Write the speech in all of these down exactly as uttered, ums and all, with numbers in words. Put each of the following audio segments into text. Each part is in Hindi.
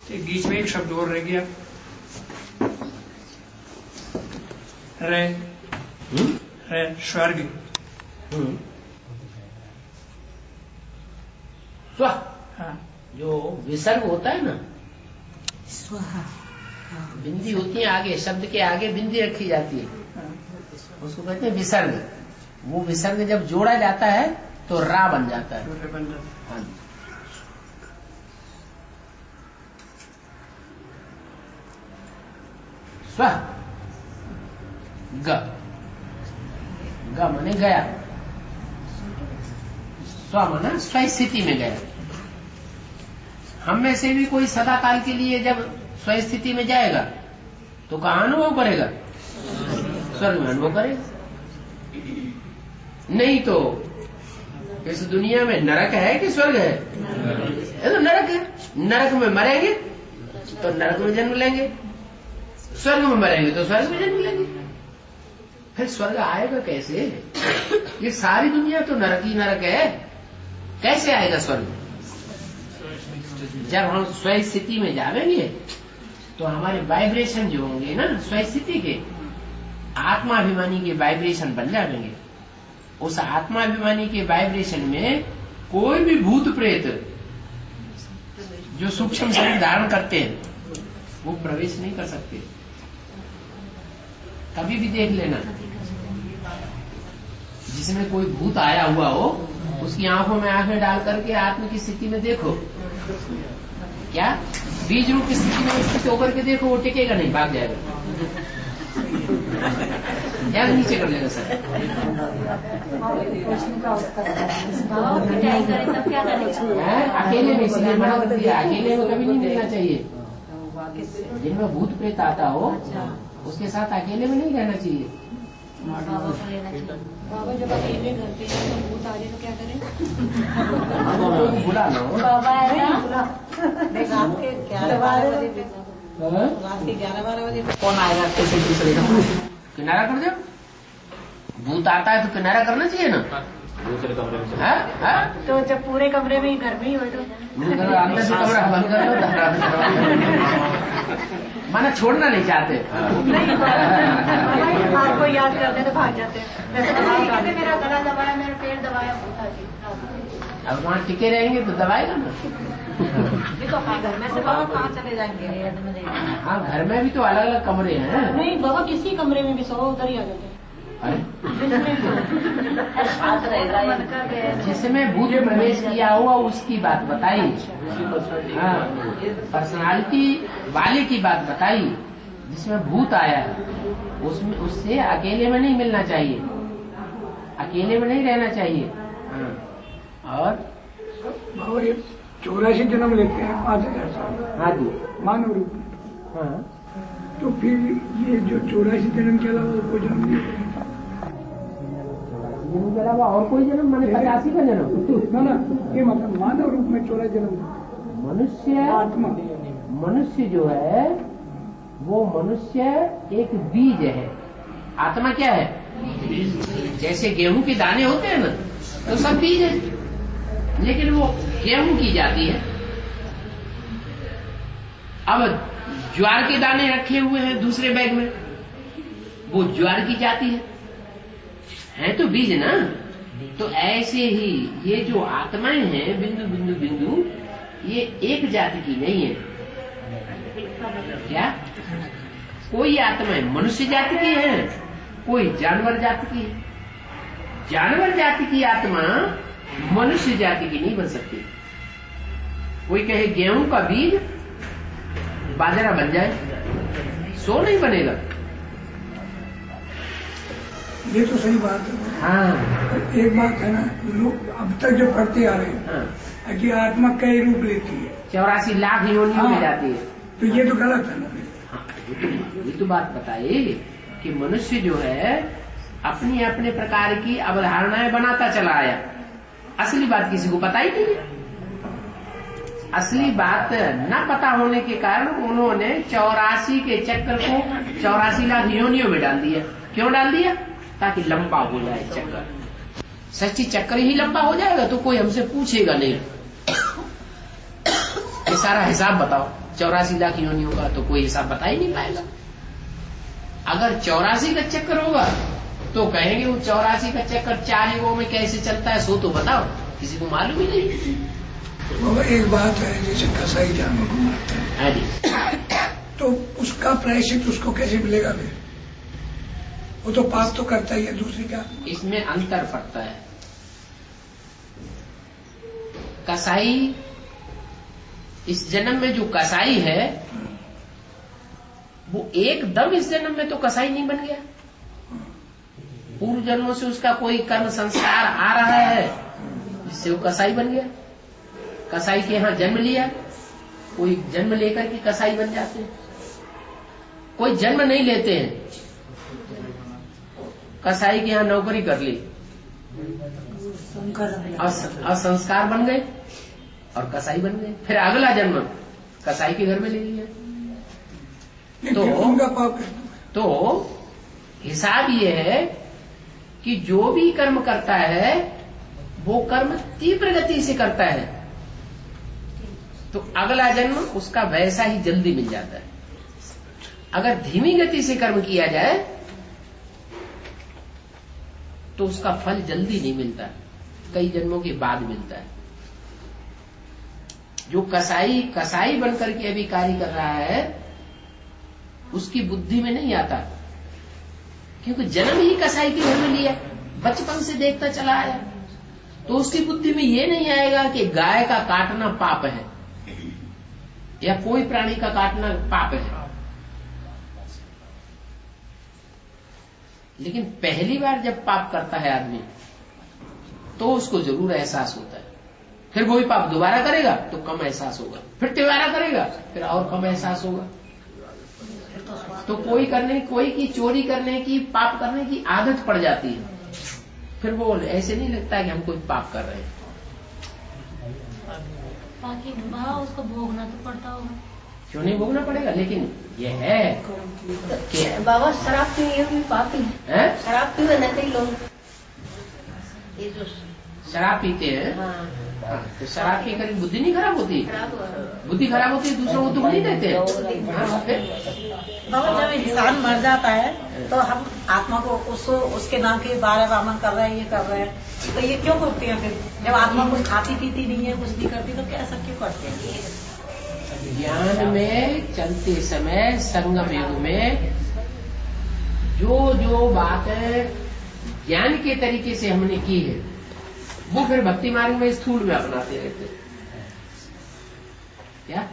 तो बीच में एक शब्द और रह गया, रे रे स्वर्ग। स्व, हाँ, जो विसर्ग होता है ना, स्वाहा, बिंदी होती है आगे, शब्द के आगे बिंदी रखी जाती है, उसको कहते हैं विसर्ग। वो विसर्ग जब जोड़ा जाता है तो रा बन जाता है। हाँ, स्व ग, ग माने गया, स्व माना स्व स्थिति में गया। हम में से भी कोई सदा काल के लिए जब स्व स्थिति में जाएगा तो कहाँ अनुभव करेगा? स्वर्ग में अनुभव करेगा। नहीं तो इस दुनिया में नरक है कि स्वर्ग है? ये तो नरक है। नरक में मरेंगे तो नरक में जन्म लेंगे, स्वर्ग में मरेंगे तो स्वर्ग में जन्म लेंगे। फिर स्वर्ग आएगा कैसे? ये सारी दुनिया तो नरक ही नरक है, कैसे आएगा स्वर्ग? जब हम स्व स्थिति में जाएंगे तो हमारे वाइब्रेशन जो होंगे ना स्व स्थिति के, आत्माभिमानी के वाइब्रेशन बन जाएंगे। उस आत्माभिमानी के वाइब्रेशन में कोई भी भूत प्रेत जो सूक्ष्म शरीर धारण करते हैं वो प्रवेश नहीं कर सकते। कभी भी देख लेना, जिसमें कोई भूत आया हुआ हो उसकी आंखों में आंखें डाल करके आत्म की स्थिति में देखो, क्या बीज रूप की स्थिति में स्थित होकर के देखो, वो टिकेगा नहीं, भाग जाएगा, या नीचे कर देगा सर। अकेले में, इसलिए मना कर दिया, अकेले में कभी नहीं मिलना चाहिए। जिनमें भूत प्रेत आता हो उसके साथ अकेले में नहीं रहना चाहिए। बाबा जब अकेले घर पे तो भूत आ जाए तो क्या करें? बुला लो बाबा है ना, रात के ग्यारह बारह बजे पे, रात के ग्यारह बारह बजे पे कौन आएगा? कैसे दूसरे का किनारा कर दो। भूत आता है तो किनारा करना चाहिए ना, दूसरे कमरे में है, है? तो जब पूरे कमरे में ही घर में ही हो तो अंदर से कमरा बंद कर लो, माना छोड़ना नहीं चाहते। आपको याद करते तो भाग जाते हैं। मेरा गला दबाया, मेरा पेट दबाया, अब वहाँ टिके रहेंगे तो दबाएगा ना। देखो घर में से बाबा कहाँ चले जाएंगे? हाँ, घर में भी तो अलग अलग कमरे हैं। नहीं बाबा, किसी कमरे में भी सो उधर ही आ जाते हैं। जिसमें भूत प्रवेश किया हुआ उसकी बात बताई, हाँ, पर्सनालिटी वाले की बात बताई। जिसमें भूत आया उसमें उससे अकेले में नहीं मिलना चाहिए, अकेले में नहीं रहना चाहिए। हाँ, और ये चौरासी जन्म लेते हैं पाँच हजार साल। हाँ जी, मानव रूप में। हाँ, तो फिर ये जो चौरासी जन्म के अलावा कोई जन्म नहीं है जन्म के अलावा और कोई जन्म, माने पचासी का जन्म ना ना, ये मतलब मानव रूप में चौरासी जन्म। मनुष्य आत्मा, मनुष्य जो है वो मनुष्य एक बीज है। आत्मा क्या है? जैसे गेहूं के दाने होते हैं ना, तो सब बीज है, लेकिन वो गेहूं की जाती है। अब ज्वार के दाने रखे हुए हैं दूसरे बैग में, वो ज्वार की जाती है, है तो बीज ना। तो ऐसे ही ये जो आत्माएं हैं बिंदु बिंदु बिंदु, ये एक जाति की नहीं है। क्या? कोई आत्माएं मनुष्य जाति की है, कोई जानवर जाति की है। जानवर जाति की आत्मा मनुष्य जाति की नहीं बन सकती। कोई कहे गेहूं का बीज बाजरा बन जाए, सो नहीं बनेगा। ये तो सही बात है। हाँ, एक बात है ना, लोग अब तक जो पढ़ते आ रहे हैं हाँ, कि आत्मा कई रूप लेती है, चौरासी लाख योनियों हाँ, में जाती है। तो ये तो गलत है ना। हाँ, ये तो बात बताई कि मनुष्य जो है अपनी अपने प्रकार की अवधारणाएं बनाता चला आया। असली बात किसी को पता ही नहीं है। असली बात न पता होने के कारण उन्होंने चौरासी के चक्कर को चौरासी लाख योनियों में डाल दिया। क्यों डाल दिया? ताकि लंबा हो जाए चक्कर। सच्ची चक्कर ही लंबा हो जाएगा तो कोई हमसे पूछेगा नहीं, ये सारा हिसाब बताओ। चौरासी लाख योनियों का, तो कोई हिसाब बता ही नहीं पाएगा। अगर चौरासी का चक्कर होगा तो कहेंगे वो चौरासी का चक्कर चार युगों में कैसे चलता है, सो तो बताओ, किसी को मालूम ही नहीं। वो एक बात है, जैसे कसाई जानवर को मारता है तो उसका प्रायश्चित उसको कैसे मिलेगा? फिर वो तो पाप तो करता ही है, दूसरी क्या? इसमें अंतर पड़ता है। कसाई, इस जन्म में जो कसाई है वो एकदम इस जन्म में तो कसाई नहीं बन गया। पूर्व जन्मों से उसका कोई कर्म संस्कार आ रहा है जिससे वो कसाई बन गया। कसाई के यहां जन्म लिया, कोई जन्म लेकर के कसाई बन जाते हैं, कोई जन्म नहीं लेते हैं, कसाई के यहां नौकरी कर ली और संस्कार बन गए और कसाई बन गए, फिर अगला जन्म कसाई के घर में ले लिया। तो उनका पाप है। तो हिसाब ये है कि जो भी कर्म करता है वो कर्म तीव्र गति से करता है, तो अगला जन्म उसका वैसा ही जल्दी मिल जाता है। अगर धीमी गति से कर्म किया जाए तो उसका फल जल्दी नहीं मिलता, कई जन्मों के बाद मिलता है। जो कसाई कसाई बनकर के अभी कार्य कर रहा है उसकी बुद्धि में नहीं आता, क्योंकि जन्म ही कसाई के घर में लिया, बचपन से देखता चला आया, तो उसकी बुद्धि में ये नहीं आएगा कि गाय का काटना पाप है या कोई प्राणी का काटना पाप है। लेकिन पहली बार जब पाप करता है आदमी तो उसको जरूर एहसास होता है, फिर वही पाप दोबारा करेगा तो कम एहसास होगा, फिर दोबारा करेगा फिर और कम एहसास होगा। तो कोई करने कोई की चोरी करने की, पाप करने की आदत पड़ जाती है, फिर वो ऐसे नहीं लगता कि हम कोई पाप कर रहे हैं। बाकी उसको भोगना तो पड़ता होगा। क्यों नहीं भोगना पड़ेगा? लेकिन ये है कि बाबा शराब पी भी पाप ही है। शराब पी हुए कई लोग ये जो शराब पीते हैं, हाँ। तो शराब पी कर बुद्धि नहीं खराब होती? बुद्धि खराब होती है, दूसरों को दुख नहीं देते। बाबा जब इंसान मर जाता है तो हम आत्मा को उसको उसके नाम के बारह वामन कर रहे हैं, ये कर रहे हैं, तो ये क्यों करते हैं? फिर जब आत्मा कुछ खाती पीती नहीं है, कुछ नहीं करती, तो क्या ऐसा क्यों करते हैं? ज्ञान में चलते समय संगम युग में जो जो बातें ज्ञान के तरीके से हमने की है वो फिर भक्ति मार्ग में स्थूल में अपनाते रहते हैं। क्या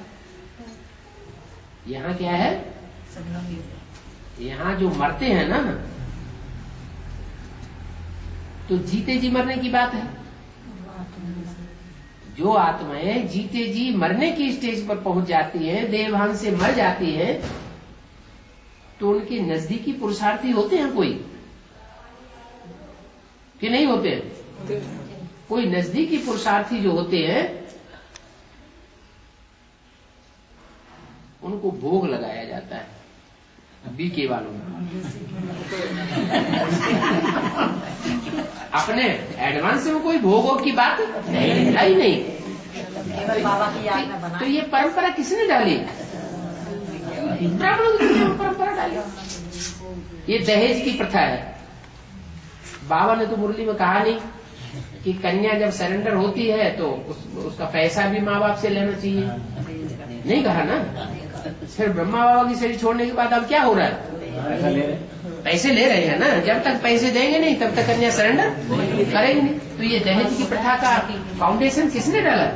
यहाँ क्या है? यहाँ जो मरते हैं ना, तो जीते जी मरने की बात है। जो आत्माएं जीते जी मरने की स्टेज पर पहुंच जाती हैं, देवभान से मर जाती हैं, तो उनके नजदीकी पुरुषार्थी होते हैं कोई कि नहीं होते हैं? कोई नजदीकी पुरुषार्थी जो होते हैं उनको भोग लगाया जाता है बीके वालों में। अपने एडवांस में कोई भोगों की बात है ही नहीं। बाबा की याद में बना। तो ये परंपरा किसने डाली? ब्राह्मणों की परंपरा डाली। ये दहेज की प्रथा है। बाबा ने तो मुरली में कहा नहीं कि कन्या जब सरेंडर होती है तो उस, उसका पैसा भी माँ बाप से लेना चाहिए, नहीं कहा ना। फिर ब्रह्मा बाबा की शरीर छोड़ने के बाद अब क्या हो रहा है? पैसे ले रहे हैं ना। जब तक पैसे देंगे नहीं तब तक कन्या सरेंडर करेंगे नहीं। तो ये दहेज की प्रथा का फाउंडेशन किसने डाला?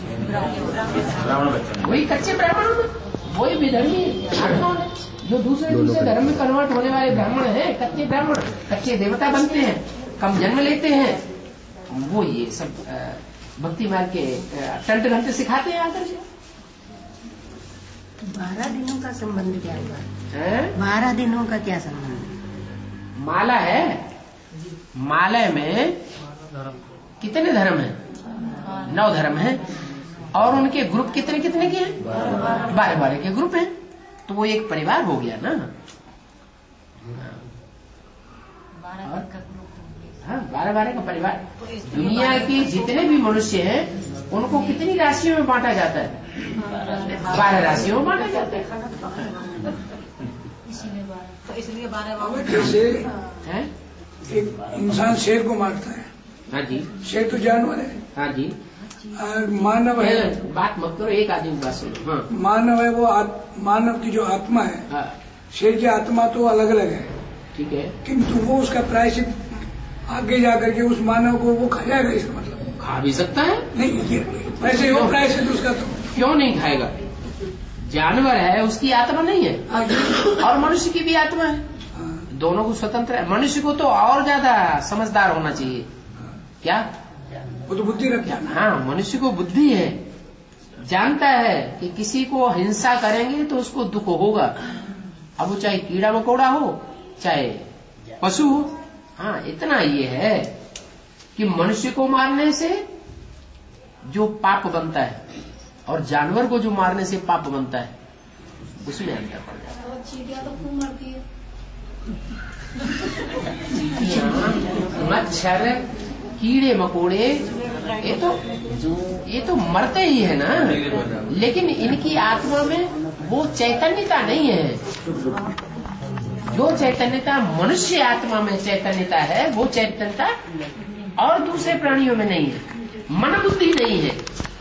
वही कच्चे ब्राह्मणों ने, वही विधर्मी आत्माओं ने, जो दूसरे दूसरे धर्म में कन्वर्ट होने वाले ब्राह्मण हैं, कच्चे ब्राह्मण, कच्चे देवता बनते हैं, कम जन्म लेते हैं, वो ये सब भक्ति मार्ग के तंत्र घंटे सिखाते हैं आकर के। बारह दिनों का संबंध क्या है? बारह दिनों का क्या संबंध? माला है, माला में कितने धर्म है? नौ धर्म है, और उनके ग्रुप कितने कितने के हैं? बारह बारह के ग्रुप हैं, तो वो एक परिवार हो गया ना। हाँ, बारह बारह का परिवार। दुनिया के जितने भी मनुष्य हैं उनको कितनी राशियों में बांटा जाता है? बारह राशियों में बांटा जाता है। तो इसलिए बारह जैसे एक इंसान शेर को मारता है। हाँ जी। शेर तो जानवर है। हाँ जी। और मानव है, बात मत करो, एक आदमी बात सुनो। हाँ। मानव है वो आत, मानव की जो आत्मा है। हाँ। शेर की आत्मा तो अलग अलग है, ठीक है, किंतु वो उसका प्रायश्चित आगे जाकर के उस मानव को वो खाएगा। इसका मतलब खा भी सकता है। नहीं, ये वैसे वो प्रायश्चित उसका तो क्यों नहीं खाएगा? जानवर है, उसकी आत्मा नहीं है, और मनुष्य की भी आत्मा है। हाँ। दोनों को स्वतंत्र है। मनुष्य को तो और ज्यादा समझदार होना चाहिए। हाँ। क्या? वो तो बुद्धि रखता है। हाँ, मनुष्य को बुद्धि है, जानता है कि किसी को हिंसा करेंगे तो उसको दुख होगा। अब वो चाहे कीड़ा मकोड़ा हो, चाहे पशु हो। हाँ, इतना ये है कि मनुष्य को मारने से जो पाप बनता है और जानवर को जो मारने से पाप बनता है, उसमें अंतर पड़ जाता है। चींटियां तो खूब मरती है। मच्छर, कीड़े मकोड़े, ये तो ये तो मरते ही है ना, लेकिन इनकी आत्मा में वो चैतन्यता नहीं है। जो चैतन्यता मनुष्य आत्मा में चैतन्यता है, वो चैतन्यता और दूसरे प्राणियों में नहीं है। मन बुद्धि नहीं है।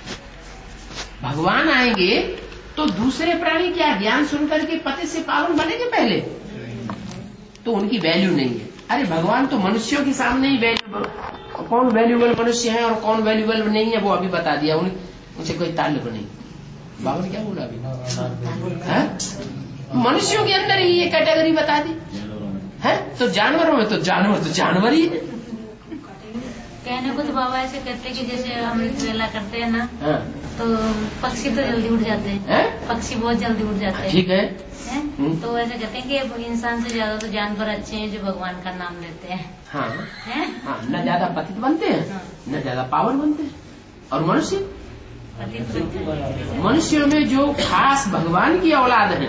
भगवान आएंगे तो दूसरे प्राणी क्या ज्ञान सुनकर के पति से पावन बनेंगे पहले, तो उनकी वैल्यू नहीं है। अरे भगवान तो मनुष्यों के सामने ही वैल्यूबल, कौन वैल्यूबल मनुष्य है और कौन वैल्यूबल नहीं है वो अभी बता दिया। उन, उनसे कोई ताल्लुक नहीं। बाबा ने क्या बोला अभी? है मनुष्यों के अंदर ही ये कैटेगरी बता दी है, तो जानवरों में तो जानवर तो जानवर ही है। कहने को तो बाबा ऐसे कहते हैं कि जैसे हम वेला करते हैं ना, हाँ। तो पक्षी तो जल्दी उड़ जाते हैं, है? पक्षी बहुत जल्दी उड़ जाते हैं। ठीक है, है? तो ऐसे कहते हैं कि इंसान से ज्यादा तो जानवर अच्छे हैं जो भगवान का नाम लेते हैं। हाँ, है? हाँ, न ज्यादा पतित बनते हैं, हाँ। न ज्यादा पावन बनते हैं। और मनुष्य मनुष्यों में जो खास भगवान की औलाद है,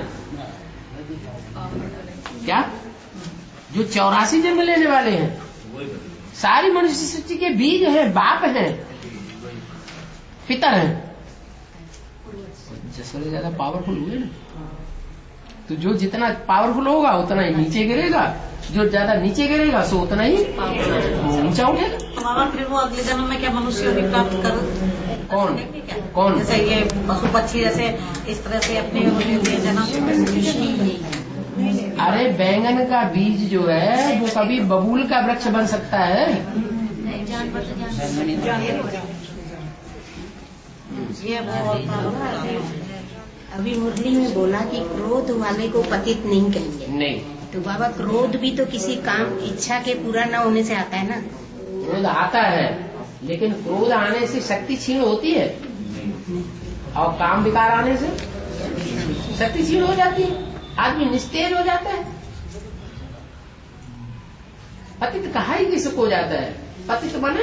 क्या जो चौरासी जन्म लेने वाले हैं, सारी मनुष्य सृष्टि के बीज हैं, बाप हैं, पितर हैं, जैसे ज्यादा पावरफुल हुए ना, तो जो जितना पावरफुल होगा उतना ही नीचे गिरेगा, जो ज्यादा नीचे गिरेगा सो उतना ही ऊंचा उठेगा। फिर वो अगले जन्म में क्या मनुष्य भी प्राप्त कर कौन कौन जैसे ये पशु पक्षी जैसे इस तरह से अपने जन्म। अरे बैंगन का बीज जो है वो कभी बबूल का वृक्ष बन सकता है। अभी मुरली में बोला कि क्रोध वाले को पतित नहीं कहेंगे। नहीं, तो बाबा क्रोध भी तो किसी काम इच्छा के पूरा न होने से आता है ना। क्रोध आता है, लेकिन क्रोध आने से शक्ति छीन होती है और काम विकार आने से शक्ति छीन हो जाती है, आदमी निस्तेज हो जाता है। पतित कहा ही किसको हो जाता है? पतित बने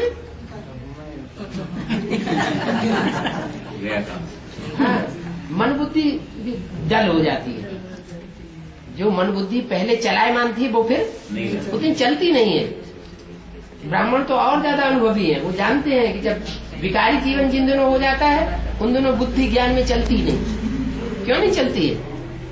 हाँ, मन बुद्धि जल हो जाती है। जो मन बुद्धि पहले चलायमान थी वो फिर उतनी चलती नहीं है। ब्राह्मण तो और ज्यादा अनुभवी है, वो जानते हैं कि जब विकारी जीवन जिन दिनों हो जाता है उन दिनों बुद्धि ज्ञान में चलती ही नहीं। क्यों नहीं चलती है?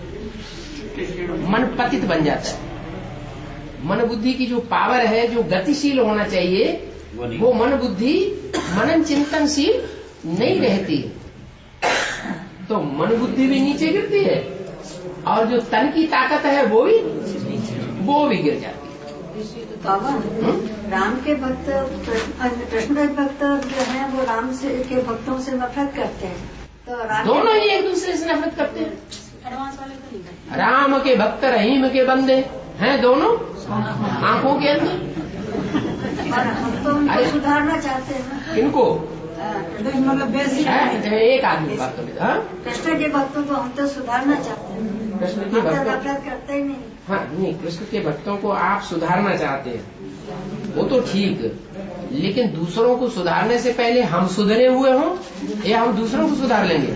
मन पतित बन जाता है। मन बुद्धि की जो पावर है, जो गतिशील होना चाहिए, वो मन बुद्धि मनन चिंतनशील नहीं रहती, तो मन बुद्धि भी नीचे गिरती है और जो तन की ताकत है वो भी वो भी गिर जाती है। बाबा, राम के भक्त कृष्ण के भक्त जो है वो राम से के भक्तों से नफरत करते हैं, तो राम दोनों ही एक दूसरे से नफरत करते हैं। राम के भक्त रहीम के बंदे हैं दोनों आंखों के अंदर। हम तो उनको सुधारना चाहते हैं। इनको मतलब एक आदमी बात कर, कृष्ण के भक्तों को हम तो सुधारना चाहते हैं। कृष्ण के भक्तों नफरत करते ही नहीं। हाँ नहीं, कृष्ण के भक्तों को आप सुधारना चाहते हैं वो तो ठीक, लेकिन दूसरों को सुधारने से पहले हम सुधरे हुए हों या हम दूसरों को सुधार लेंगे?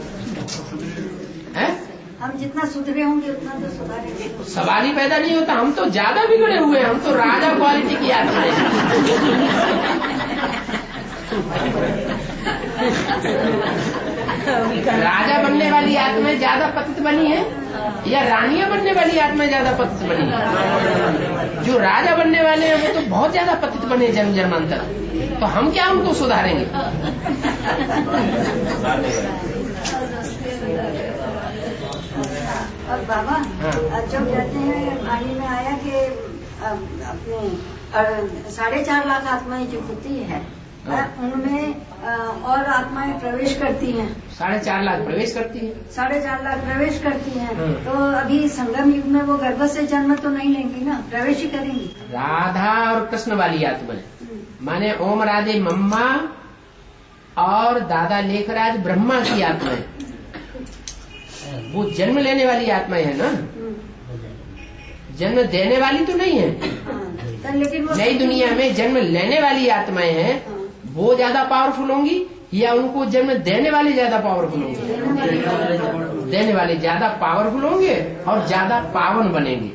हैं? हम जितना सुधरे होंगे उतना तो सुधारेंगे। सवाल ही पैदा नहीं होता। हम तो ज्यादा बिगड़े हुए हैं, हम तो राजा क्वालिटी की आत्माएं हैं। राजा बनने वाली आत्माएं ज्यादा पतित बनी है या रानियां बनने वाली आत्माएं ज्यादा पतित बनी है? जो राजा बनने वाले हैं वो तो बहुत ज्यादा पतित बने जन्म जन्मांतर, तो हम क्या उनको सुधारेंगे? अब बाबा जो कहते हैं वाणी में आया कि अपने साढ़े चार लाख आत्माएं जो होती है उनमें और आत्माएं प्रवेश करती हैं। साढ़े चार लाख प्रवेश करती है साढ़े चार लाख प्रवेश करती हैं। तो अभी संगम युग में वो गर्भ से जन्म तो नहीं लेंगी ना, प्रवेश ही करेंगी। राधा और कृष्ण वाली आत्माएं माने ओम राधे मम्मा और दादा लेखराज ब्रह्मा की आत्माएं, वो जन्म लेने वाली आत्माएं है ना, जन्म देने वाली तो नहीं है। लेकिन नई दुनिया में जन्म लेने वाली आत्माएं हैं, वो ज्यादा पावरफुल होंगी या उनको जन्म देने वाले ज्यादा पावरफुल होंगे? देने वाले ज्यादा पावरफुल होंगे और ज्यादा पावन बनेंगे।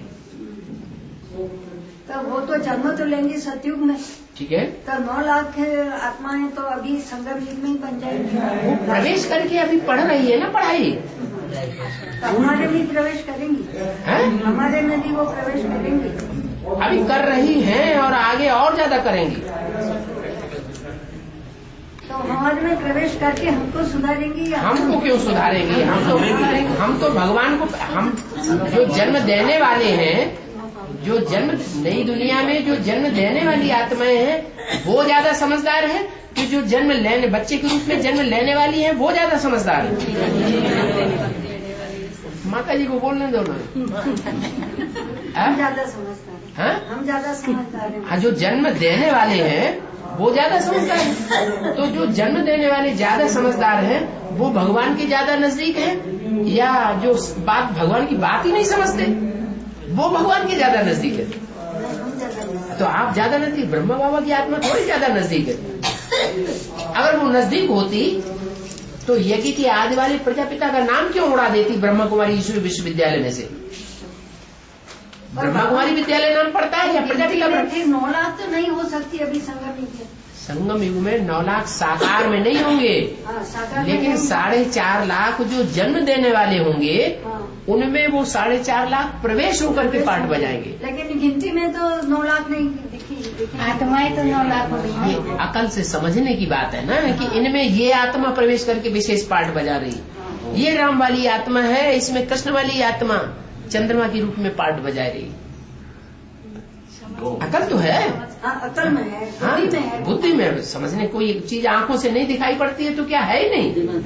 तो वो तो जन्म तो लेंगे सतयुग में, ठीक है। तो नौ लाख आत्माएं तो अभी संगम युग में ही बन जाएंगी। वो प्रवेश करके अभी पढ़ रही है ना पढ़ाई, तो हमारे भी प्रवेश करेंगी है? हमारे में भी वो प्रवेश करेंगी, अभी कर रही हैं और आगे और ज्यादा करेंगी। तो हमारे में प्रवेश करके हमको सुधारेंगी। हमको क्यों सुधारेंगी? हम तो हम तो भगवान को, हम जो जन्म देने वाले हैं, जो जन्म नई दुनिया में जो जन्म देने वाली आत्माएं हैं वो ज्यादा समझदार है कि जो जन्म लेने बच्चे के रूप में जन्म लेने वाली है वो ज्यादा समझदार है? माता जी को बोलने दो ना। हम ज्यादा समझदार हैं। हम ज्यादा समझदार हैं। हाँ, जो जन्म देने वाले हैं वो ज्यादा समझदार है। तो जो जन्म देने वाले ज्यादा समझदार हैं वो भगवान के ज्यादा नजदीक है, या जो बात भगवान की बात ही नहीं समझते वो भगवान के ज्यादा नजदीक है? तो आप ज्यादा नजदीक, ब्रह्मा बाबा की आत्मा थोड़ी ज्यादा नजदीक है। अगर वो नजदीक होती तो यज्ञ की आदि वाली प्रजापिता का नाम क्यों उड़ा देती ब्रह्मा कुमारी ईश्वरी विश्वविद्यालय में से? ब्रह्मा कुमारी विद्यालय नाम पड़ता है या प्रजापिता? नौ लाख तो नहीं हो सकती अभी संगम युग में। संगम युग में नौ लाख साकार में नहीं होंगे, लेकिन साढ़े चार लाख जो जन्म देने वाले होंगे उनमें वो साढ़े चार लाख प्रवेश होकर के पाठ बजाएंगे। लेकिन गिनती में तो नौ लाख नहीं दिखी, आत्माएं तो नौ लाख हो गई। ये अकल से समझने की बात है ना कि इनमें ये आत्मा प्रवेश करके विशेष पाठ बजा रही, ये राम वाली आत्मा है, इसमें कृष्ण वाली आत्मा चंद्रमा के रूप में पाठ बजा रही। अकल तो है, अकल में है, बुद्धि में है। बुद्धि में समझने कोई एक चीज आंखों से नहीं दिखाई पड़ती है तो क्या है ही नहीं।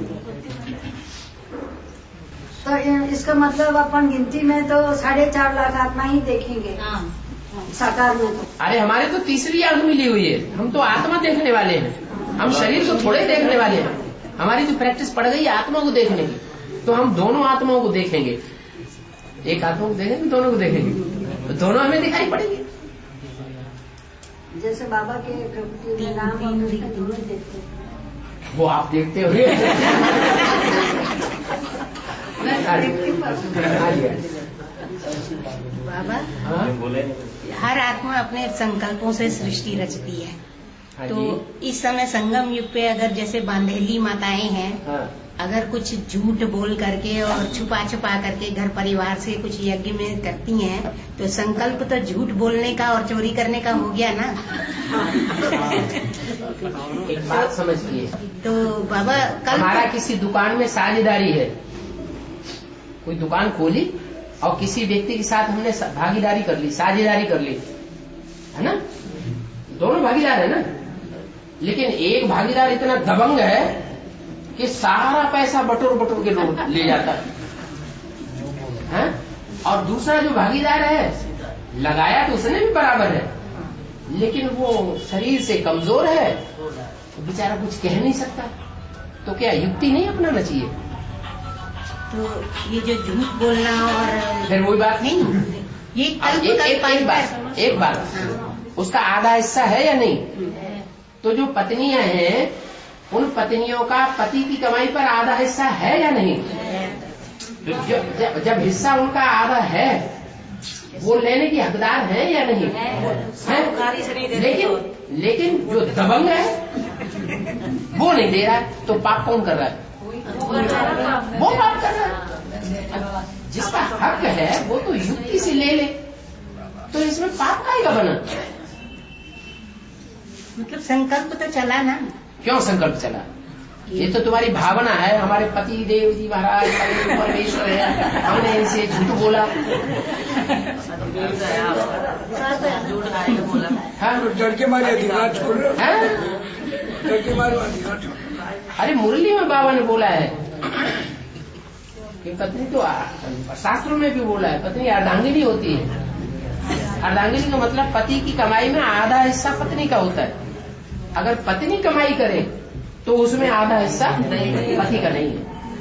तो इसका मतलब अपन गिनती में तो साढ़े चार लाख आत्मा ही देखेंगे साकार में। तो अरे हमारे तो तीसरी आंख मिली हुई है, हम तो आत्मा देखने वाले हैं, हम शरीर को थोड़े देखने वाले हैं। हमारी जो प्रैक्टिस पड़ गई आत्मा को देखने की, तो हम दोनों आत्माओं को देखेंगे। एक आत्मा को देखेंगे, दोनों को देखेंगे, तो दोनों हमें दिखाई पड़ेंगे। जैसे बाबा के प्रभु के नाम देखते वो आप देखते हो। बाबा हर आत्मा अपने संकल्पों से सृष्टि रचती है। तो इस समय संगम युग पे अगर जैसे बांधेली माताएं हैं, अगर कुछ झूठ बोल करके और छुपा छुपा करके घर परिवार से कुछ यज्ञ में करती हैं, तो संकल्प तो झूठ बोलने का और चोरी करने का हो गया ना। एक बात समझिए, तो बाबा कल हमारा किसी दुकान में साझेदारी है, कोई दुकान खोली और किसी व्यक्ति के साथ हमने भागीदारी कर ली, साझेदारी कर ली, है ना? दोनों भागीदार है ना, लेकिन एक भागीदार इतना दबंग है कि सारा पैसा बटोर बटोर के लोग ले जाता है, और दूसरा जो भागीदार है लगाया तो उसने भी बराबर है, लेकिन वो शरीर से कमजोर है, तो बेचारा कुछ कह नहीं सकता। तो क्या युक्ति नहीं अपनाना चाहिए? तो ये जो झूठ बोलना और फिर वही बात नहीं, ये कल एक, एक, एक बात एक बात उसका आधा हिस्सा है या नहीं? तो जो पत्नियां हैं उन पत्नियों का पति की कमाई पर आधा हिस्सा है या नहीं? जब, जब, जब हिस्सा उनका आधा है वो लेने की हकदार है या नहीं है? लेकिन लेकिन जो दबंग है वो नहीं दे रहा है, तो पाप कौन कर रहा है? वो बात कर रहा है। जिसका हक है वो तो युक्ति से ले ले, तो इसमें पाप काहेगा बना? मतलब संकल्प तो चला ना। क्यों संकल्प चला? ये तो तुम्हारी भावना है, हमारे पति देव जी महाराज परमेश्वर है, हमने इनसे झूठ बोला। हाँ, डर के मारे अधिकार छोड़ रहे हैं, डर के मारे अधिकार छोड़। अरे मुरली में बाबा ने बोला है कि पत्नी तो शास्त्रों में भी बोला है, पत्नी अर्धांगिनी होती है। अर्धांगिनी का मतलब पति की कमाई में आधा हिस्सा पत्नी का होता है। अगर पत्नी कमाई करे तो उसमें आधा हिस्सा पति का नहीं है।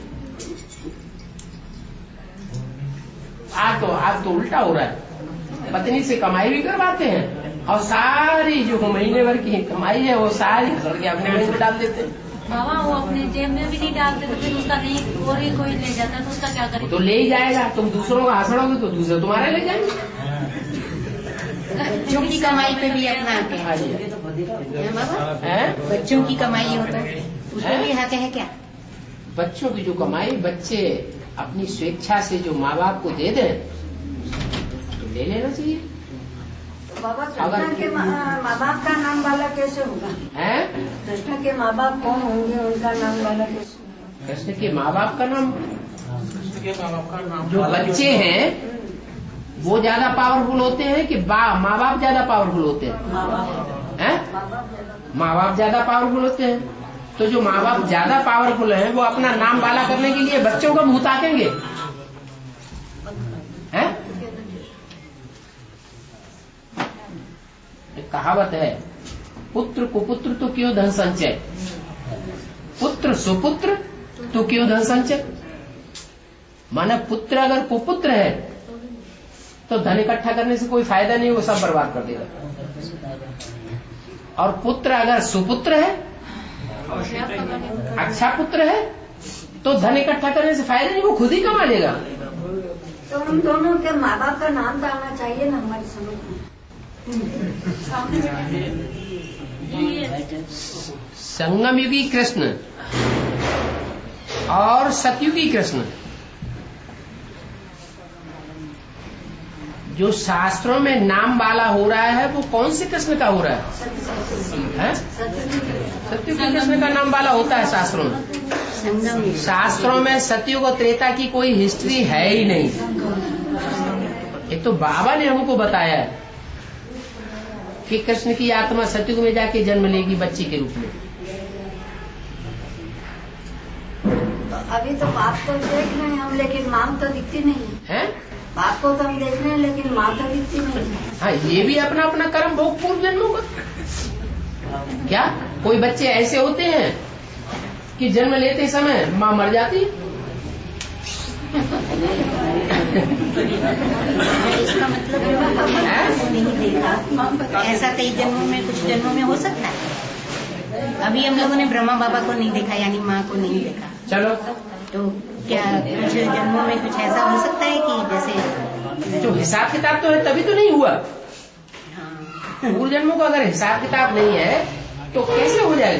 आज तो आज तो उल्टा हो रहा है, पत्नी से कमाई भी करवाते हैं और सारी जो महीने भर की कमाई है वो सारी घर के अपने में डाल देते हैं। बाबा वो अपने जेब में भी नहीं डालते तो फिर उसका नहीं और ही कोई ले जाता तो उसका क्या करें? तो ले ही जाएगा, तुम दूसरों को हंसड़ोगे तो दूसरे तुम्हारे ले जाएंगे। बच्चों की कमाई पे भी अपना हक है बाबा, बच्चों की कमाई हो तो उसमें भी हक है क्या? बच्चों की जो कमाई बच्चे अपनी स्वेच्छा से जो माँ बाप को दे दें तो ले लेना चाहिए। तो बाबा कृष्ण के माँ बाप का नाम वाला कैसे होगा? है कृष्ण के माँ बाप कौन होंगे, उनका नाम वाला कैसे? कृष्ण के माँ बाप का नाम, कृष्ण के माँ बाप का नाम, जो बच्चे हैं वो ज्यादा पावरफुल होते हैं कि माँ बाप ज्यादा पावरफुल होते हैं? माँ बाप ज्यादा पावरफुल होते हैं। तो जो माँ बाप ज्यादा पावरफुल हैं वो अपना नाम वाला करने के लिए बच्चों का मुंह ताकेंगे, हैं? एक कहावत है, पुत्र कुपुत्र तो क्यों धन संचय, पुत्र सुपुत्र तो क्यों धन संचय। माना पुत्र अगर कुपुत्र है तो धन इकट्ठा करने से कोई फायदा नहीं, वो सब बर्बाद कर देगा। और पुत्र अगर सुपुत्र है, अच्छा पुत्र है, तो धन इकट्ठा करने से फायदा नहीं, वो खुद ही कमा लेगा। तो उन दोनों के माँ बाप का नाम डालना चाहिए ना हमारी समझ में। संगम युगी कृष्ण और सतयुगी कृष्ण, जो शास्त्रों में नाम वाला हो रहा है वो कौन से कृष्ण का हो रहा है? सतयुगी कृष्ण का नाम वाला होता है शास्त्रों में। शास्त्रों में सतयुग और त्रेता की कोई हिस्ट्री है ही नहीं। एक तो बाबा ने हमको बताया है कि कृष्ण की आत्मा सतयुग में जाके जन्म लेगी बच्ची के रूप में। तो अभी तो बाप को देख रहे हैं हम, लेकिन माँ तो दिखती नहीं है। बाप को तो हम देख रहे हैं लेकिन माँ तो दिखती नहीं है। हाँ, ये भी अपना अपना कर्म भोग पूर्व जन्मों का। क्या कोई बच्चे ऐसे होते हैं कि जन्म लेते समय माँ मर जाती? इसका मतलब नहीं देखा, ऐसा कई जन्मों में, कुछ जन्मों में हो सकता है। अभी हम लोगों ने ब्रह्मा बाबा को नहीं देखा, यानी माँ को नहीं देखा। चलो, तो क्या कुछ जन्मों में कुछ ऐसा हो सकता है कि जैसे जो हिसाब किताब तो है तभी तो नहीं हुआ। हाँ, पूर्व जन्मों का अगर हिसाब किताब नहीं है तो कैसे हो जाएगा?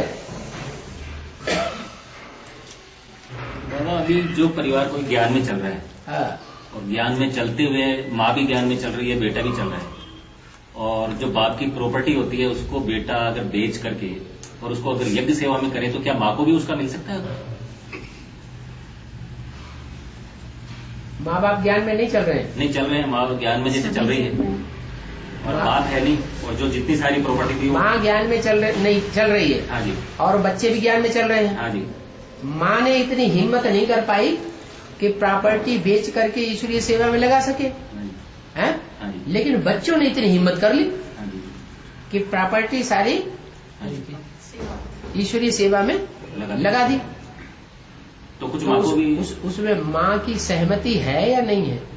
बाबा अभी जो परिवार कोई ज्ञान में चल रहा है, हाँ। और ज्ञान में चलते हुए माँ भी ज्ञान में चल रही है, बेटा भी चल रहा है, और जो बाप की प्रॉपर्टी होती है उसको बेटा अगर बेच करके और उसको अगर यज्ञ सेवा में करे तो क्या माँ को भी उसका मिल सकता है? माँ बाप ज्ञान में नहीं चल रहे हैं? नहीं चल रहे हैं, माँ ज्ञान में जैसे चल रही है और बाप है नहीं, और जो जितनी सारी प्रॉपर्टी थी माँ ज्ञान में चल रही नहीं चल रही है। हाँ जी। और बच्चे भी ज्ञान में चल रहे हैं। हाँ जी। माँ ने इतनी हिम्मत नहीं कर पाई कि प्रॉपर्टी बेच करके ईश्वरीय सेवा में लगा सके, हैं? हाँ जी। लेकिन बच्चों ने इतनी हिम्मत कर ली हाँ जी। कि प्रॉपर्टी सारी ईश्वरीय सेवा में लगा, लगा दी। तो कुछ तो माँ उस, को भी उस, उसमें माँ की सहमति है या नहीं है,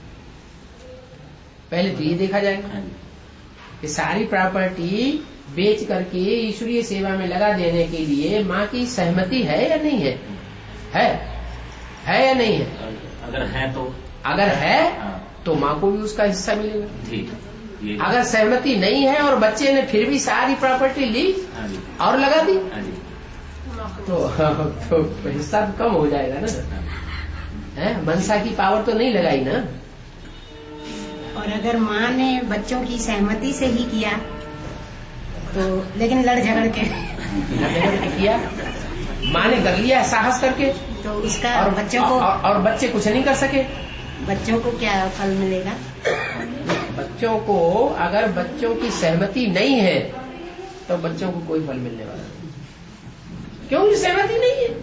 पहले तो ये देखा जाएगा। हाँ जी। कि सारी प्रॉपर्टी बेच करके ईश्वरीय सेवा में लगा देने के लिए माँ की सहमति है या नहीं है? है है या नहीं है? अगर है तो अगर है हाँ। तो माँ को भी उसका हिस्सा मिलेगा। जी। ये अगर सहमति नहीं है और बच्चे ने फिर भी सारी प्रॉपर्टी ली हाँ जी। और लगा दी हाँ जी। तो, तो हिस्सा तो कम हो जाएगा ना, है? मनसा की पावर तो नहीं लगाई ना। और अगर माँ ने बच्चों की सहमति से ही किया तो, लेकिन लड़ झगड़ के झगड़ के किया, माँ ने कर लिया साहस करके, तो उसका और बच्चों को और, और बच्चे कुछ नहीं कर सके, बच्चों को क्या फल मिलेगा? बच्चों को अगर बच्चों की सहमति नहीं है तो बच्चों को कोई फल मिलने वाला नहीं। क्यों? सहमति नहीं है।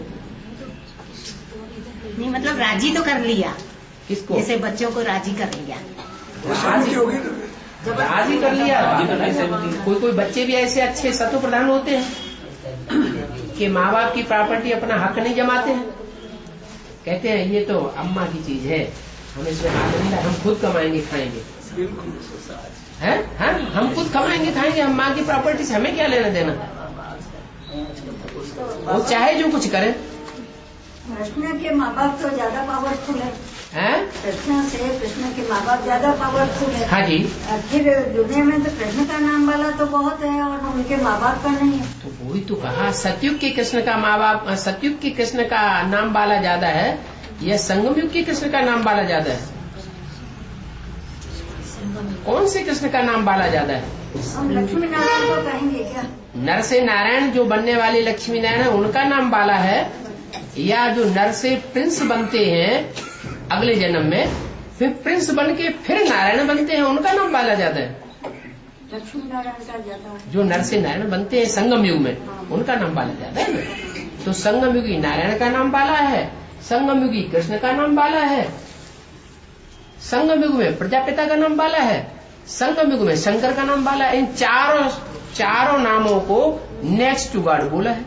नहीं मतलब राजी तो कर लिया। किसको? जैसे बच्चों को राजी कर लिया, राजी होगी, राजी कर लिया। कोई कोई बच्चे भी ऐसे अच्छे सतो प्रधान होते हैं कि माँ बाप की प्रॉपर्टी अपना हक नहीं जमाते हैं, कहते हैं ये तो अम्मा की चीज है, हम इसमें हाथ नहीं डालेंगे, हम खुद कमाएंगे खाएंगे, है? है? हम खुद कमाएंगे खाएंगे, हम माँ की प्रॉपर्टी से हमें क्या लेना देना, वो चाहे जो कुछ करे। कृष्ण के माँ बाप तो ज्यादा पावरफुल है, हैं? कृष्ण से कृष्ण के माँ बाप ज्यादा पावरफुल है। हाँ जी। फिर दुनिया में तो कृष्ण का नाम वाला तो बहुत है और उनके माँ बाप का नहीं है। तो वही तो कहा, सतयुग के कृष्ण का माँ बाप, सतयुग के कृष्ण का नाम वाला ज्यादा है या संगम युग के कृष्ण का नाम वाला ज्यादा है? कौन से कृष्ण का नाम वाला ज्यादा है? हम लक्ष्मी नारायण को कहेंगे क्या? नर से नारायण जो बनने वाले लक्ष्मी नारायण उनका नाम वाला है, या जो नर से प्रिंस बनते हैं अगले जन्म में, फिर प्रिंस बन के फिर नारायण बनते हैं, उनका नाम वाला ज्यादा है? लक्ष्मी नारायण का ज्यादा है। जो नर से नारायण बनते हैं संगम युग में, उनका नाम वाला ज्यादा है ना। तो संगम युगी नारायण का नाम वाला है, संगम युगी कृष्ण का नाम वाला है, संगम युग में प्रजापिता का नाम वाला है, संगम युग में शंकर का नाम वाला है। इन चारों चारों नामों को नेक्स्ट टू गॉड बोला है।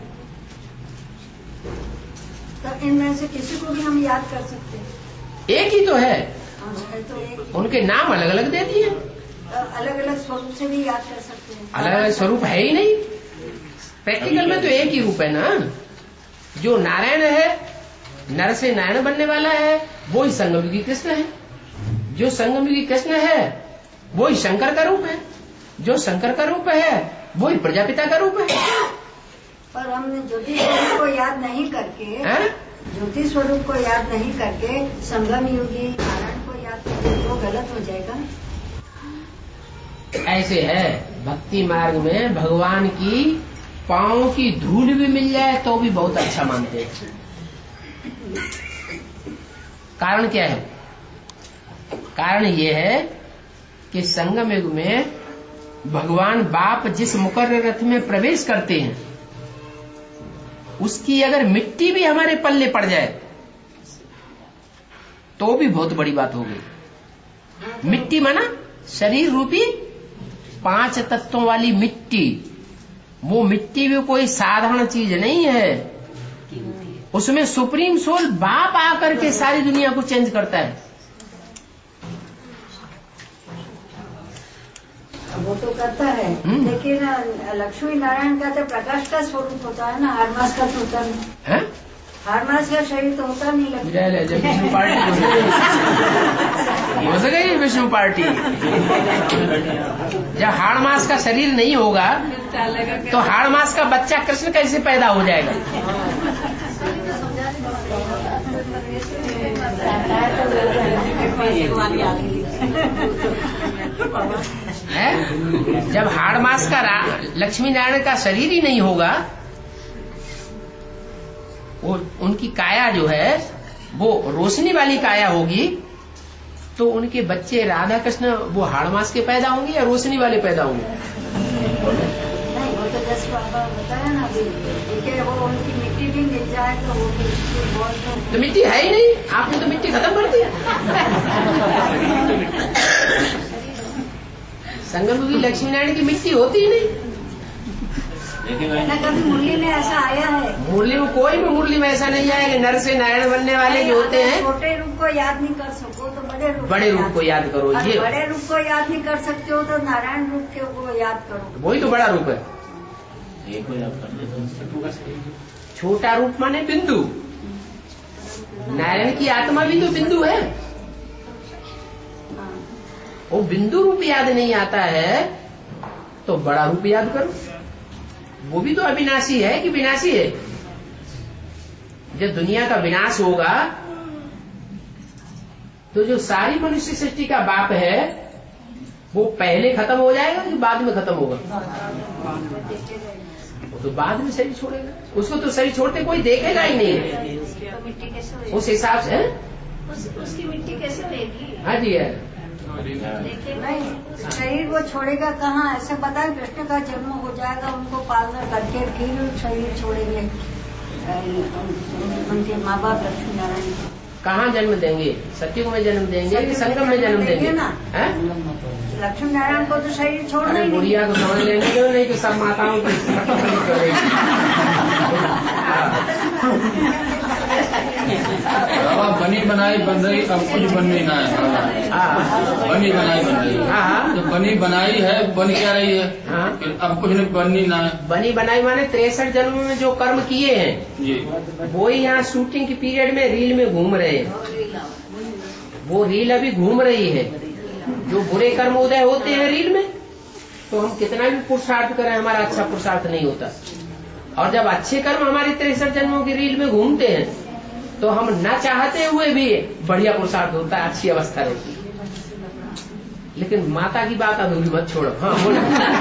तो इनमें से किसी को भी हम याद कर सकते हैं? एक ही तो है, तो एक उनके नाम अलग अलग दे दिए, अलग अलग स्वरूप से भी याद कर सकते हैं। अलग अलग स्वरूप है ही नहीं, प्रैक्टिकल में तो एक ही रूप है ना। जो नारायण है, नर से नारायण बनने वाला है, वो ही संगमयुगी कृष्ण है। जो संगमयुगी कृष्ण है वो ही शंकर का रूप है, जो शंकर का रूप है वो ही प्रजापिता का रूप है। पर हमने ज्योति स्वरूप को याद नहीं करके है? ज्योति स्वरूप को याद नहीं करके संगम युगी नारायण को याद करके तो गलत हो जाएगा। ऐसे है भक्ति मार्ग में भगवान की पांव की धूल भी मिल जाए तो भी बहुत अच्छा मानते हैं। कारण क्या है? कारण ये है कि संगम युग में भगवान बाप जिस मुकर्रर रथ में प्रवेश करते हैं उसकी अगर मिट्टी भी हमारे पल्ले पड़ जाए तो भी बहुत बड़ी बात हो गई। मिट्टी माना शरीर रूपी पांच तत्वों वाली मिट्टी। वो मिट्टी भी कोई साधारण चीज नहीं है, उसमें सुप्रीम सोल बाप आकर के सारी दुनिया को चेंज करता है। वो तो करता है, लेकिन लक्ष्मी नारायण का तो प्रकाश का स्वरूप होता है ना, हर मास का तो होता नहीं। हर मास का शरीर तो होता नहीं। जब विष्णु पार्टी हो गई, विष्णु पार्टी जब हाड़ मास का शरीर नहीं होगा तो हाड़ मास का बच्चा कृष्ण कैसे पैदा हो जाएगा? है? जब हाड़ मास का लक्ष्मी नारायण का शरीर ही नहीं होगा, वो उनकी काया जो है वो रोशनी वाली काया होगी, तो उनके बच्चे राधा कृष्ण वो हाड़ मास के पैदा होंगे या रोशनी वाले पैदा होंगे? नहीं, वो तो जैसे बाबा बताया ना अभी, वो उनकी मिट्टी भी मिल जाए तो वो बहुत तो मिट्टी है ही नहीं, आपने तो मिट्टी खत्म कर दिया। संगम की लक्ष्मी नारायण की मिट्टी होती ही नहीं। कभी मुरली में ऐसा आया है? मुरली में कोई भी मुरली में ऐसा नहीं आया कि नर से नारायण बनने वाले जो होते हैं छोटे रूप को याद नहीं कर सको तो बड़े रूप बड़े रूप को याद करो। ये बड़े रूप को याद नहीं कर सकते हो तो नारायण रूप के को याद करो, वही तो बड़ा रूप है। छोटा रूप माने बिंदु, नारायण की आत्मा भी तो बिंदु है। वो बिंदु रूप याद नहीं आता है तो बड़ा रूप याद करो। वो भी तो अविनाशी है कि विनाशी है? जब दुनिया का विनाश होगा तो जो सारी मनुष्य सृष्टि का बाप है वो पहले खत्म हो जाएगा कि बाद में खत्म होगा? वो तो बाद में शरीर छोड़ेगा। उसको तो शरीर छोड़ते कोई देखेगा ही नहीं। उस हिसाब से उस, उसकी मिट्टी कैसे होगी? हाँ जी है। नहीं, शरीर वो छोड़ेगा कहाँ? ऐसे बताए कृष्ण का जन्म हो जाएगा, उनको पालना करके फिर शरीर छोड़ेंगे उनके माँ बाप लक्ष्मी नारायण। कहाँ जन्म देंगे? सतयुग में जन्म देंगे कि संगम में जन्म देंगे ना? लक्ष्मी नारायण को तो शरीर छोड़ना ही। बुढ़िया को समझ लेने दो, नहीं तो सब माताओं की बाबा बनी बनाई बन रही, अब कुछ बन नहीं ना है। बनी बनाई बन रही है, जो बनी बनाई है बन क्या रही है? हाँ? अब कुछ नहीं बननी ना है। बनी बनाई माने तिरसठ जन्म में जो कर्म किए हैं जी, वो ही यहाँ शूटिंग की पीरियड में रील में घूम रहे हैं। वो रील अभी घूम रही है। जो बुरे कर्म उदय होते हैं रील में, तो हम कितना भी पुरुषार्थ करें हमारा अच्छा पुरुषार्थ नहीं होता। और जब अच्छे कर्म हमारे तिरसठ जन्मों की रील में घूमते हैं तो हम न चाहते हुए भी बढ़िया पुरुषार्थ होता है, अच्छी अवस्था रहती है। लेकिन माता की बात अधूरी मत छोड़ो। हाँ बोलो।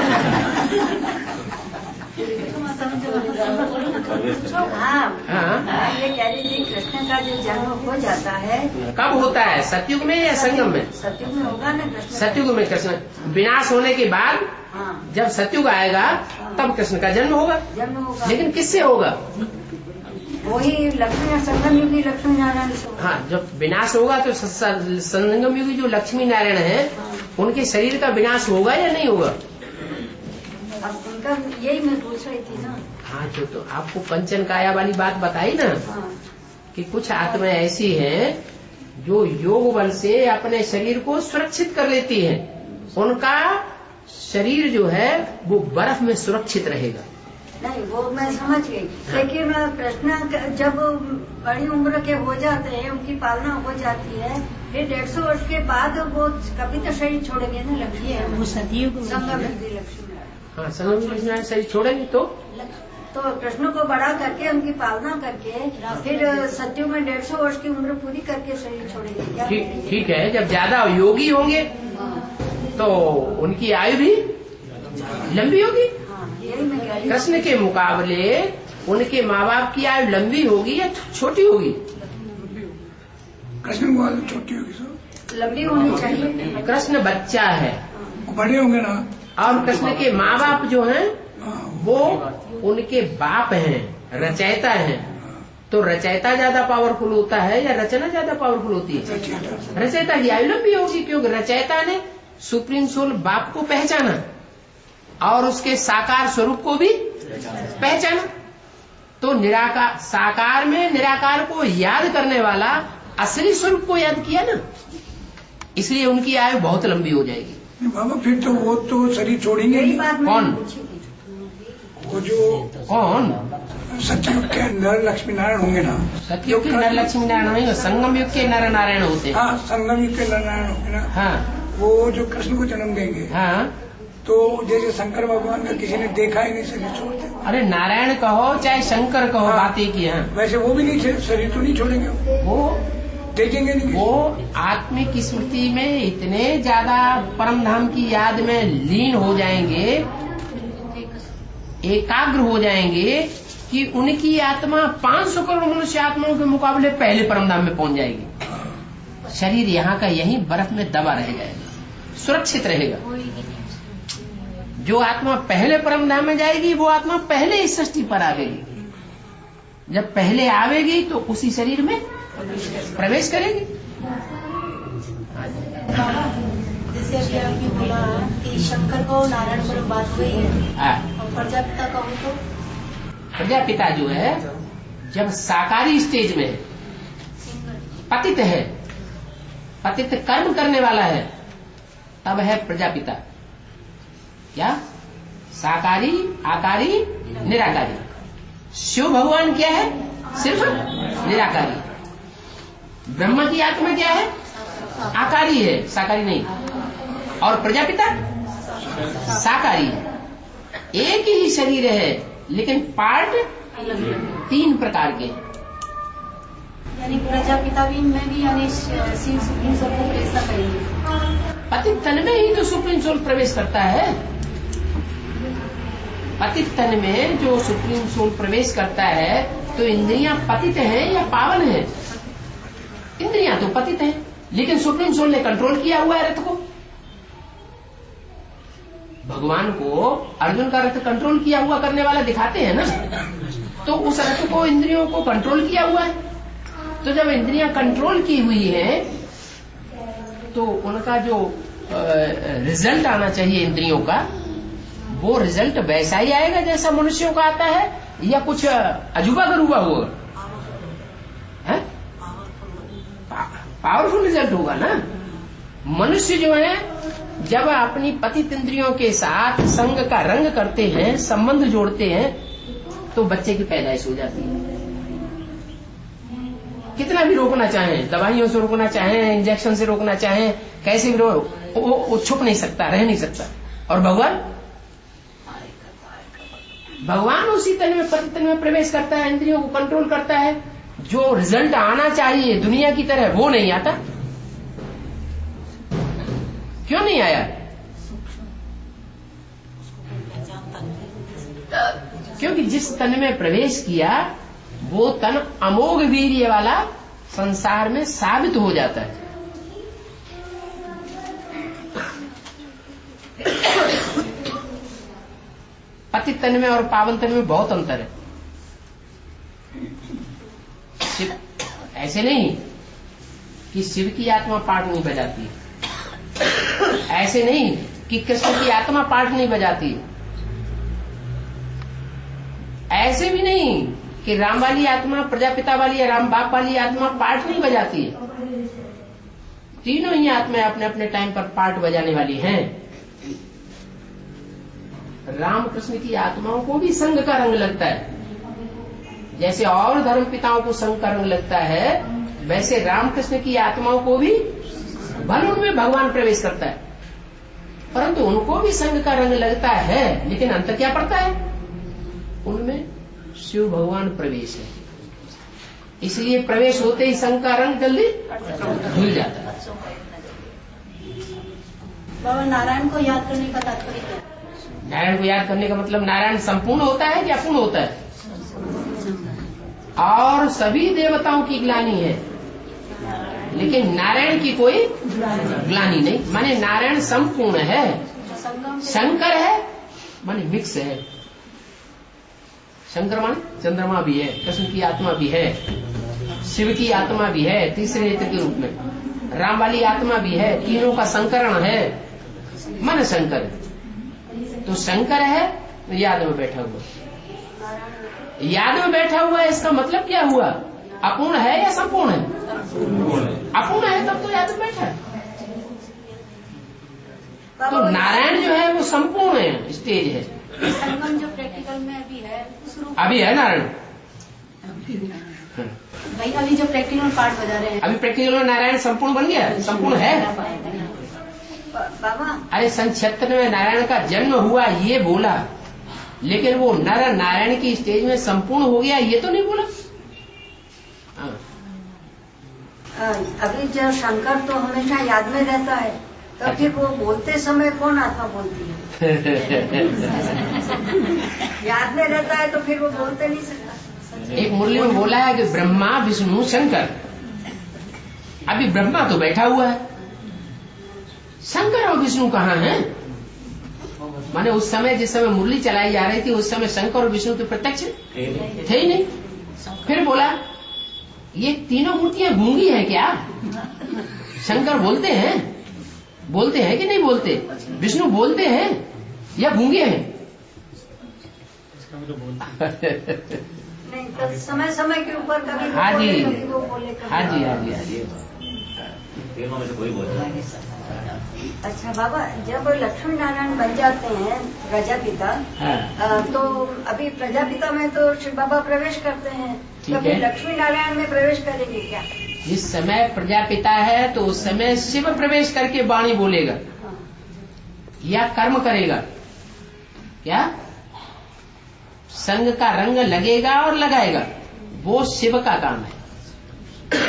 हाँ, हाँ, ये कह रही थी कृष्ण का जो जन्म हो जाता है कब होता है? सतयुग में या संगम में? सतयुग में होगा ना कृष्ण। सतयुग में कृष्ण विनाश होने के बाद हाँ, जब सतयुग आएगा तब कृष्ण का जन्म होगा। जन्म होगा, लेकिन किससे होगा? वही लक्ष्मी संगम युगी लक्ष्मी नारायण से। हाँ, जब विनाश होगा तो संगम युगी जो लक्ष्मी नारायण है उनके शरीर का विनाश होगा या नहीं होगा? अब उनका यही मैं पूछ रही थी ना। हाँ, जो तो आपको पंचन काया वाली बात बताई ना। हाँ। कि कुछ आत्माएं ऐसी हैं जो योग बल से अपने शरीर को सुरक्षित कर लेती हैं। उनका शरीर जो है वो बर्फ में सुरक्षित रहेगा। नहीं, वो मैं समझ गई। हाँ। लेकिन प्रश्न जब बड़ी उम्र के हो जाते हैं, उनकी पालना हो जाती है, फिर डेढ़ सौ वर्ष के बाद वो कभी तो शरीर छोड़ेंगे ना लक्ष्मी। वो सतयुग संगम युगी लक्ष्मी। हाँ, संगम लक्ष्मी शरीर छोड़ेंगे तो तो कृष्ण को बड़ा करके उनकी पालना करके फिर सतयुग में डेढ़ सौ वर्ष की उम्र पूरी करके शरीर छोड़ेंगे। ठीक ठीक है। जब ज्यादा योगी होंगे तो उनकी आयु भी लंबी होगी। कृष्ण के मुकाबले उनके माँ बाप की आयु लंबी होगी या छोटी होगी? कृष्ण की छोटी होगी सर, लंबी होनी चाहिए। कृष्ण बच्चा है, बड़े होंगे ना। और कृष्ण के माँ बाप जो हैं वो उनके बाप हैं, रचयिता हैं। तो रचयिता ज्यादा पावरफुल होता है या रचना ज्यादा पावरफुल होती है? रचयिता की आयु लंबी होगी, क्योंकि रचयिता ने सुप्रीम सोल बाप को पहचाना और उसके साकार स्वरूप को भी पहचाना। तो निराकार साकार में निराकार को याद करने वाला असली स्वरूप को याद किया ना, इसलिए उनकी आयु बहुत लंबी हो जाएगी। बाबा फिर तो वो तो शरीर छोड़ेंगे। कौन? वो जो कौन? सतयुग के नर लक्ष्मी नारायण होंगे ना। सतयुग के नर लक्ष्मी नारायण नहीं, संगम युग के नर नारायण होते हैं। हाँ, संगम युग के नर नारायण होंगे ना। हाँ, वो जो कृष्ण को जन्म देंगे। हाँ, तो जैसे शंकर भगवान का किसी ने देखा ही नहीं, शरीर छोड़ते। अरे नारायण कहो चाहे शंकर कहो, हाँ, बात एक ही है। वैसे वो भी नहीं, शरीर तो नहीं छोड़ेंगे, वो देखेंगे नहीं। वो आत्मिक स्मृति में इतने ज्यादा परम धाम की याद में लीन हो जाएंगे, एकाग्र हो जाएंगे कि उनकी आत्मा पांच सौ करोड़ मनुष्य आत्माओं के मुकाबले पहले परम धाम में पहुंच जाएगी। शरीर यहाँ का यहीं बर्फ में दबा रह जाएगा, सुरक्षित रहेगा। जो आत्मा पहले परम धाम में जाएगी वो आत्मा पहले इस सृष्टि पर आवेगी। जब पहले आवेगी तो उसी शरीर में प्रवेश करेगी। जैसे अभी आपने बोला कि शंकर को नारायण पर बात हुई है और प्रजापिता का उनको प्रजापिता जो है जब साकारी स्टेज में पतित है, पतित कर्म करने वाला है, तब है प्रजापिता। क्या? साकारी, आकारी, निराकारी। शिव भगवान क्या है? सिर्फ निराकारी। ब्रह्मा की आत्मा क्या है? आकारी है, साकारी नहीं। और प्रजापिता साकारी है। एक ही शरीर है लेकिन पार्ट तीन प्रकार के। यानी प्रजापिता भी में भी यानी शिव सुप्रीम सोल को प्रवेश करेंगे। पतित तन में ही तो सुप्रीम सोल प्रवेश करता है। पतित तन में जो सुप्रीम सोल प्रवेश करता है तो इंद्रियां पतित हैं या पावन हैं? इंद्रियां तो पतित हैं, लेकिन सुप्रीम सोल ने कंट्रोल किया हुआ है रथ को। भगवान को अर्जुन का रथ कंट्रोल किया हुआ करने वाला दिखाते हैं ना, तो उस रथ को इंद्रियों को कंट्रोल किया हुआ है। तो जब इंद्रियां कंट्रोल की हुई है तो उनका जो रिजल्ट आना चाहिए इंद्रियों का, वो रिजल्ट वैसा ही आएगा जैसा मनुष्यों का आता है, या कुछ अजूबा गरूबा होगा? पावरफुल रिजल्ट होगा ना। मनुष्य जो है जब अपनी पतित इंद्रियों के साथ संग का रंग करते हैं, संबंध जोड़ते हैं, तो बच्चे की पैदाइश हो जाती है। कितना भी रोकना चाहें, दवाइयों से रोकना चाहें, इंजेक्शन से रोकना चाहें, कैसे भी रोक, वो, वो छुप नहीं सकता, रह नहीं सकता। और भगवान भगवान उसी तन में पतित तन में प्रवेश करता है, इंद्रियों को कंट्रोल करता है। जो रिजल्ट आना चाहिए दुनिया की तरह वो नहीं आता। क्यों नहीं आया? क्योंकि जिस तन में प्रवेश किया वो तन अमोघ वीर्य वाला संसार में साबित हो जाता है। पतित तन में और पावन तन में बहुत अंतर है। शिव ऐसे नहीं कि शिव की आत्मा पाठ नहीं बजाती, ऐसे नहीं कि कृष्ण की आत्मा पाठ नहीं बजाती, ऐसे भी नहीं कि राम वाली आत्मा प्रजापिता वाली या राम बाप वाली आत्मा पाठ नहीं बजाती है। तीनों ही आत्माएं अपने अपने टाइम पर पाठ बजाने वाली हैं। राम कृष्ण की आत्माओं को भी संग का रंग लगता है, जैसे और धर्म पिताओं को संग का रंग लगता है, वैसे राम कृष्ण की आत्माओं को भी भले उनमें भगवान प्रवेश करता है, परंतु उनको भी संग का रंग लगता है। लेकिन अंतर क्या पड़ता है? उनमें शिव भगवान प्रवेश है, इसलिए प्रवेश होते ही संग का रंग जल्दी धुल जाता है। बाबा नारायण को याद करने का तात्पर्य क्या? नारायण को याद करने का मतलब नारायण संपूर्ण होता है या अपूर्ण होता है? और सभी देवताओं की ग्लानि है, लेकिन नारायण की कोई ग्लानि नहीं। माने नारायण संपूर्ण है, शंकर है माने मिक्स है। शंकर माने चंद्रमा भी है, कृष्ण की आत्मा भी है, शिव की आत्मा भी है तीसरे नेत्र के रूप में, राम वाली आत्मा भी है, तीनों का संकरण है, मन शंकर। तो शंकर है तो याद में बैठा हुआ, याद में बैठा हुआ है, इसका मतलब क्या हुआ? अपूर्ण है या संपूर्ण है? अपूर्ण है तब तो याद में बैठा है। तो नारायण जो है वो संपूर्ण है, स्टेज है। संगम जो प्रैक्टिकल में अभी है अभी है नारायण भाई, अभी जो प्रैक्टिकल में पाठ बजा रहे हैं, अभी प्रैक्टिकल में नारायण संपूर्ण बन गया, संपूर्ण है बाबा। अरे सन छिहत्तर में नारायण का जन्म हुआ ये बोला, लेकिन वो नर नारायण की स्टेज में संपूर्ण हो गया ये तो नहीं बोला। अभी जो शंकर तो हमेशा याद में रहता है, तो फिर वो बोलते समय कौन आत्मा बोलती है? याद में रहता है तो फिर वो बोलते नहीं सकता। एक मुरली में बोला है कि ब्रह्मा विष्णु शंकर। अभी ब्रह्मा तो बैठा हुआ है, शंकर और विष्णु कहाँ हैं? माने उस समय जिस समय मुरली चलाई जा रही थी उस समय शंकर और विष्णु तो प्रत्यक्ष थे ही नहीं। फिर बोला ये तीनों मूर्तियां गूंगी हैं क्या? शंकर बोलते हैं, बोलते हैं कि नहीं बोलते? विष्णु बोलते हैं या गूंगे हैं? नहीं तो समय समय के ऊपर कभी हाँ जी वो बोले, हाँ जी हाँ जी हाँ जी तीनों में से कोई बोलता। अच्छा बाबा, जब लक्ष्मी नारायण बन जाते हैं प्रजापिता, हाँ। तो अभी प्रजापिता में तो शिव बाबा प्रवेश करते हैं, तो फिर लक्ष्मी नारायण में प्रवेश करेंगे क्या? जिस समय प्रजापिता है तो उस समय शिव प्रवेश करके वाणी बोलेगा, हाँ। या कर्म करेगा। क्या संग का रंग लगेगा और लगाएगा, वो शिव का काम है।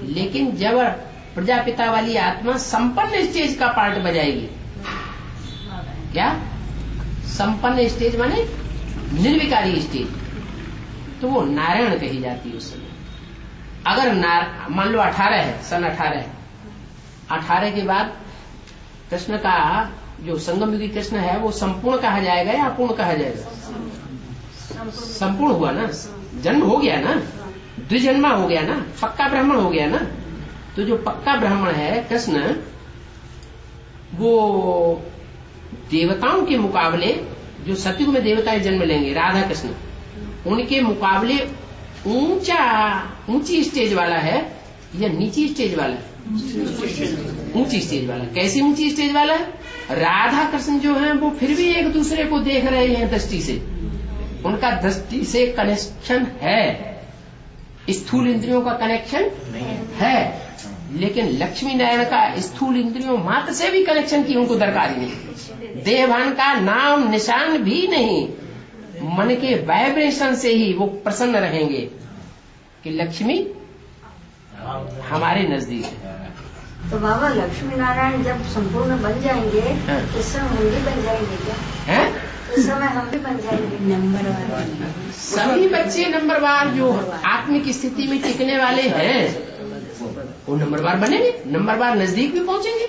लेकिन जब प्रजापिता वाली आत्मा संपन्न स्टेज का पार्ट बजाएगी, क्या संपन्न स्टेज माने निर्विकारी स्टेज, तो वो नारायण कही जाती है उस समय। अगर मान लो अठारह है, सन अठारह है, अठारह के बाद कृष्ण का जो संगम युगी कृष्ण है वो संपूर्ण कहा जाएगा या अपूर्ण कहा जाएगा? संपूर्ण हुआ ना, जन्म हो गया ना, द्विजन्मा हो गया ना, पक्का ब्राह्मण हो गया ना। तो जो पक्का ब्राह्मण है कृष्ण, वो देवताओं के मुकाबले, जो सतयुग में देवताएं जन्म लेंगे राधा कृष्ण, उनके मुकाबले ऊंचा ऊंची स्टेज वाला है या नीची स्टेज वाला है? ऊंची स्टेज वाला। कैसी ऊंची स्टेज वाला है? राधा कृष्ण जो है वो फिर भी एक दूसरे को देख रहे हैं दृष्टि से, उनका दृष्टि से कनेक्शन है, स्थूल इंद्रियों का कनेक्शन है, लेकिन लक्ष्मी नारायण का स्थूल इंद्रियों मात्र से भी कनेक्शन की उनको दरकार ही नहीं, देवान का नाम निशान भी नहीं, मन के वाइब्रेशन से ही वो प्रसन्न रहेंगे कि लक्ष्मी हमारे नजदीक है। तो बाबा लक्ष्मी नारायण जब संपूर्ण बन जाएंगे उस समय हम भी बन जाएंगे क्या? है? उस समय हम भी बन जाएंगे नंबरवार। सभी बच्चे नंबरवार जो आत्मिक स्थिति में टिकने वाले हैं वो नंबरवार बनेंगे, नंबरवार नजदीक भी पहुंचेंगे।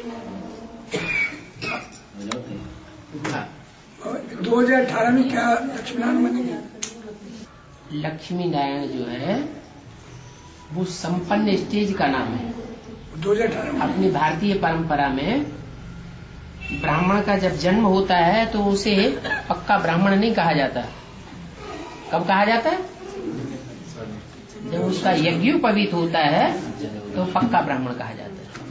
दो हजार अठारह में क्या लक्ष्मी नारायण बनेंगे? लक्ष्मी नारायण जो है वो संपन्न स्टेज का नाम है। दो हजार अठारह अपनी भारतीय परंपरा में ब्राह्मण का जब जन्म होता है तो उसे पक्का ब्राह्मण नहीं कहा जाता। कब कहा जाता है? जब उसका यज्ञोपवीत होता है तो पक्का ब्राह्मण कहा जाता है।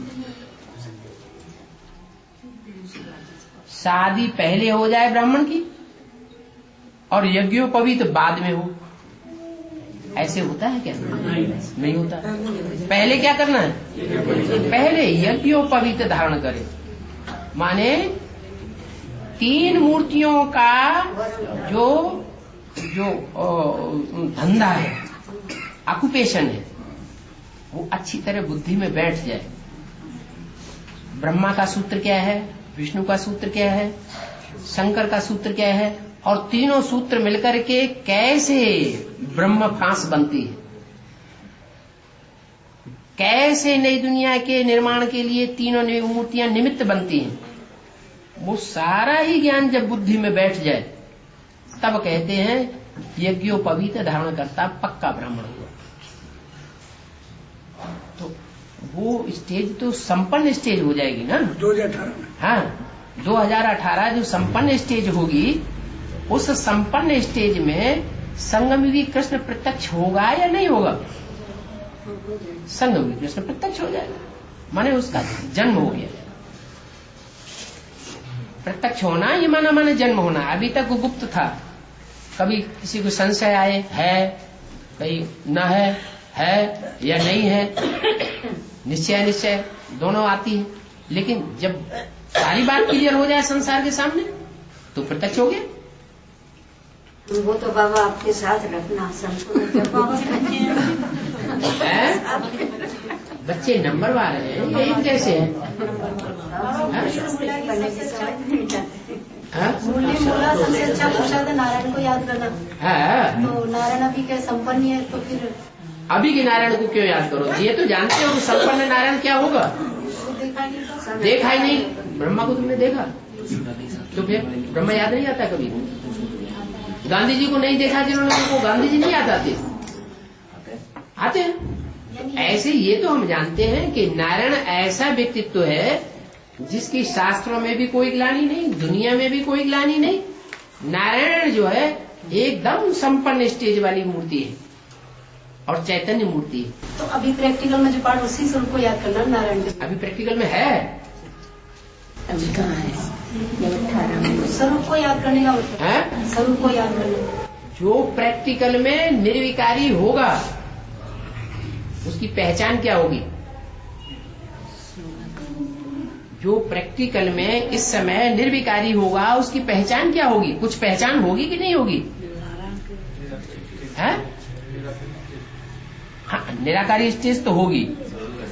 शादी पहले हो जाए ब्राह्मण की और यज्ञोपवीत बाद में हो, ऐसे होता है क्या? नहीं होता। पहले क्या करना है? पहले यज्ञोपवीत धारण करे, माने तीन मूर्तियों का जो जो धंधा है, ऑक्यूपेशन है, वो अच्छी तरह बुद्धि में बैठ जाए। ब्रह्मा का सूत्र क्या है, विष्णु का सूत्र क्या है, शंकर का सूत्र क्या है, और तीनों सूत्र मिलकर के कैसे ब्रह्म फांस बनती है, कैसे नई दुनिया के निर्माण के लिए तीनों मूर्तियां निमित्त बनती हैं, वो सारा ही ज्ञान जब बुद्धि में बैठ जाए तब कहते हैं यज्ञोपवीत धारण करता पक्का ब्राह्मण हुआ। तो वो स्टेज तो संपन्न स्टेज हो जाएगी ना दो हजार अठारह में। हाँ, दो हजार अठारह जो संपन्न स्टेज होगी, उस संपन्न स्टेज में संगमयुगी कृष्ण प्रत्यक्ष होगा या नहीं होगा? संगमयुगी कृष्ण प्रत्यक्ष हो जाएगा, माने उसका जन्म हो गया। प्रत्यक्ष होना ये माना माने जन्म होना। अभी तक वो गुप्त था, कभी किसी को संशय आए है कहीं न है है या नहीं है, निश्चय निश्चय दोनों आती है, लेकिन जब सारी बात क्लियर हो जाए संसार के सामने तो प्रत्यक्ष हो गया। वो तो बाबा आपके साथ रखना बच्चे नंबर वाले हैं, ये कैसे है? सबसे अच्छा प्रसाद नारायण को याद करना है। तो नारायण अभी क्या संपन्न है, तो फिर अभी के नारायण को क्यों याद करो? ये तो जानते हो संपन्न नारायण क्या होगा? देखा ही नहीं, ब्रह्मा को तुमने देखा तो फिर ब्रह्मा याद नहीं आता कभी? गांधी जी को नहीं देखा जिन्होंने, उनको गांधी जी नहीं याद आते? आते हैं। ऐसे ये तो हम जानते हैं कि नारायण ऐसा व्यक्तित्व है जिसकी शास्त्रों में भी कोई ग्लानि नहीं, दुनिया में भी कोई ग्लानि नहीं। नारायण जो है एकदम संपन्न स्टेज वाली मूर्ति है और चैतन्य मूर्ति है। तो अभी प्रैक्टिकल में जो पाठ उसी से उनको याद करना नारायण के। अभी प्रैक्टिकल में है, अभी कहाँ है? स्वरूप को याद करने का है, स्वरूप को याद करने। जो प्रैक्टिकल में निर्विकारी होगा उसकी पहचान क्या होगी? जो प्रैक्टिकल में इस समय निर्विकारी होगा उसकी पहचान क्या होगी? कुछ पहचान होगी कि नहीं होगी? है? हाँ, निराकारी स्टेज तो होगी,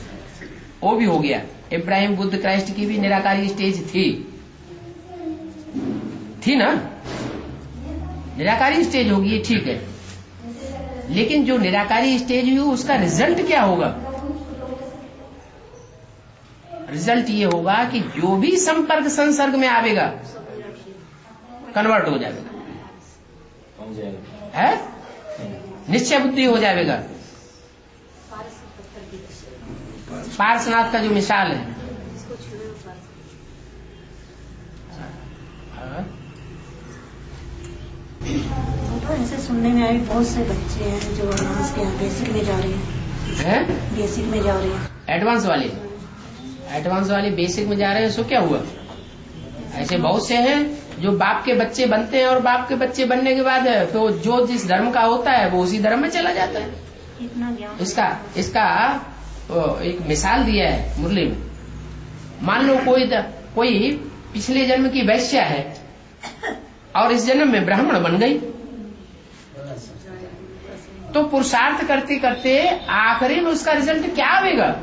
वो भी हो गया। इब्राहिम, बुद्ध, क्राइस्ट की भी निराकारी स्टेज थी थी ना, निराकारी स्टेज होगी, ठीक है। लेकिन जो निराकारी स्टेज हुई उसका रिजल्ट क्या होगा? रिजल्ट ये होगा कि जो भी संपर्क संसर्ग में आवेगा कन्वर्ट हो जाएगा, है निश्चय बुद्धि हो जाएगा। पार्श्वनाथ का जो मिसाल है, तो ऐसे सुनने में आए बहुत से बच्चे हैं जो एडवांस के यहाँ बेसिक में जा रहे हैं, बेसिक में जा रहे हैं, एडवांस वाले एडवांस वाले बेसिक में जा रहे हैं। सो क्या हुआ? ऐसे बहुत से हैं जो बाप के बच्चे बनते हैं और बाप के बच्चे बनने के बाद तो जो जिस धर्म का होता है वो उसी धर्म में चला जाता है। इसका इसका एक मिसाल दिया है मुरली में। मान लो कोई कोई पिछले जन्म की वैश्या है और इस जन्म में ब्राह्मण बन गई, तो पुरुषार्थ करते करते आखिरी में उसका रिजल्ट क्या आएगा?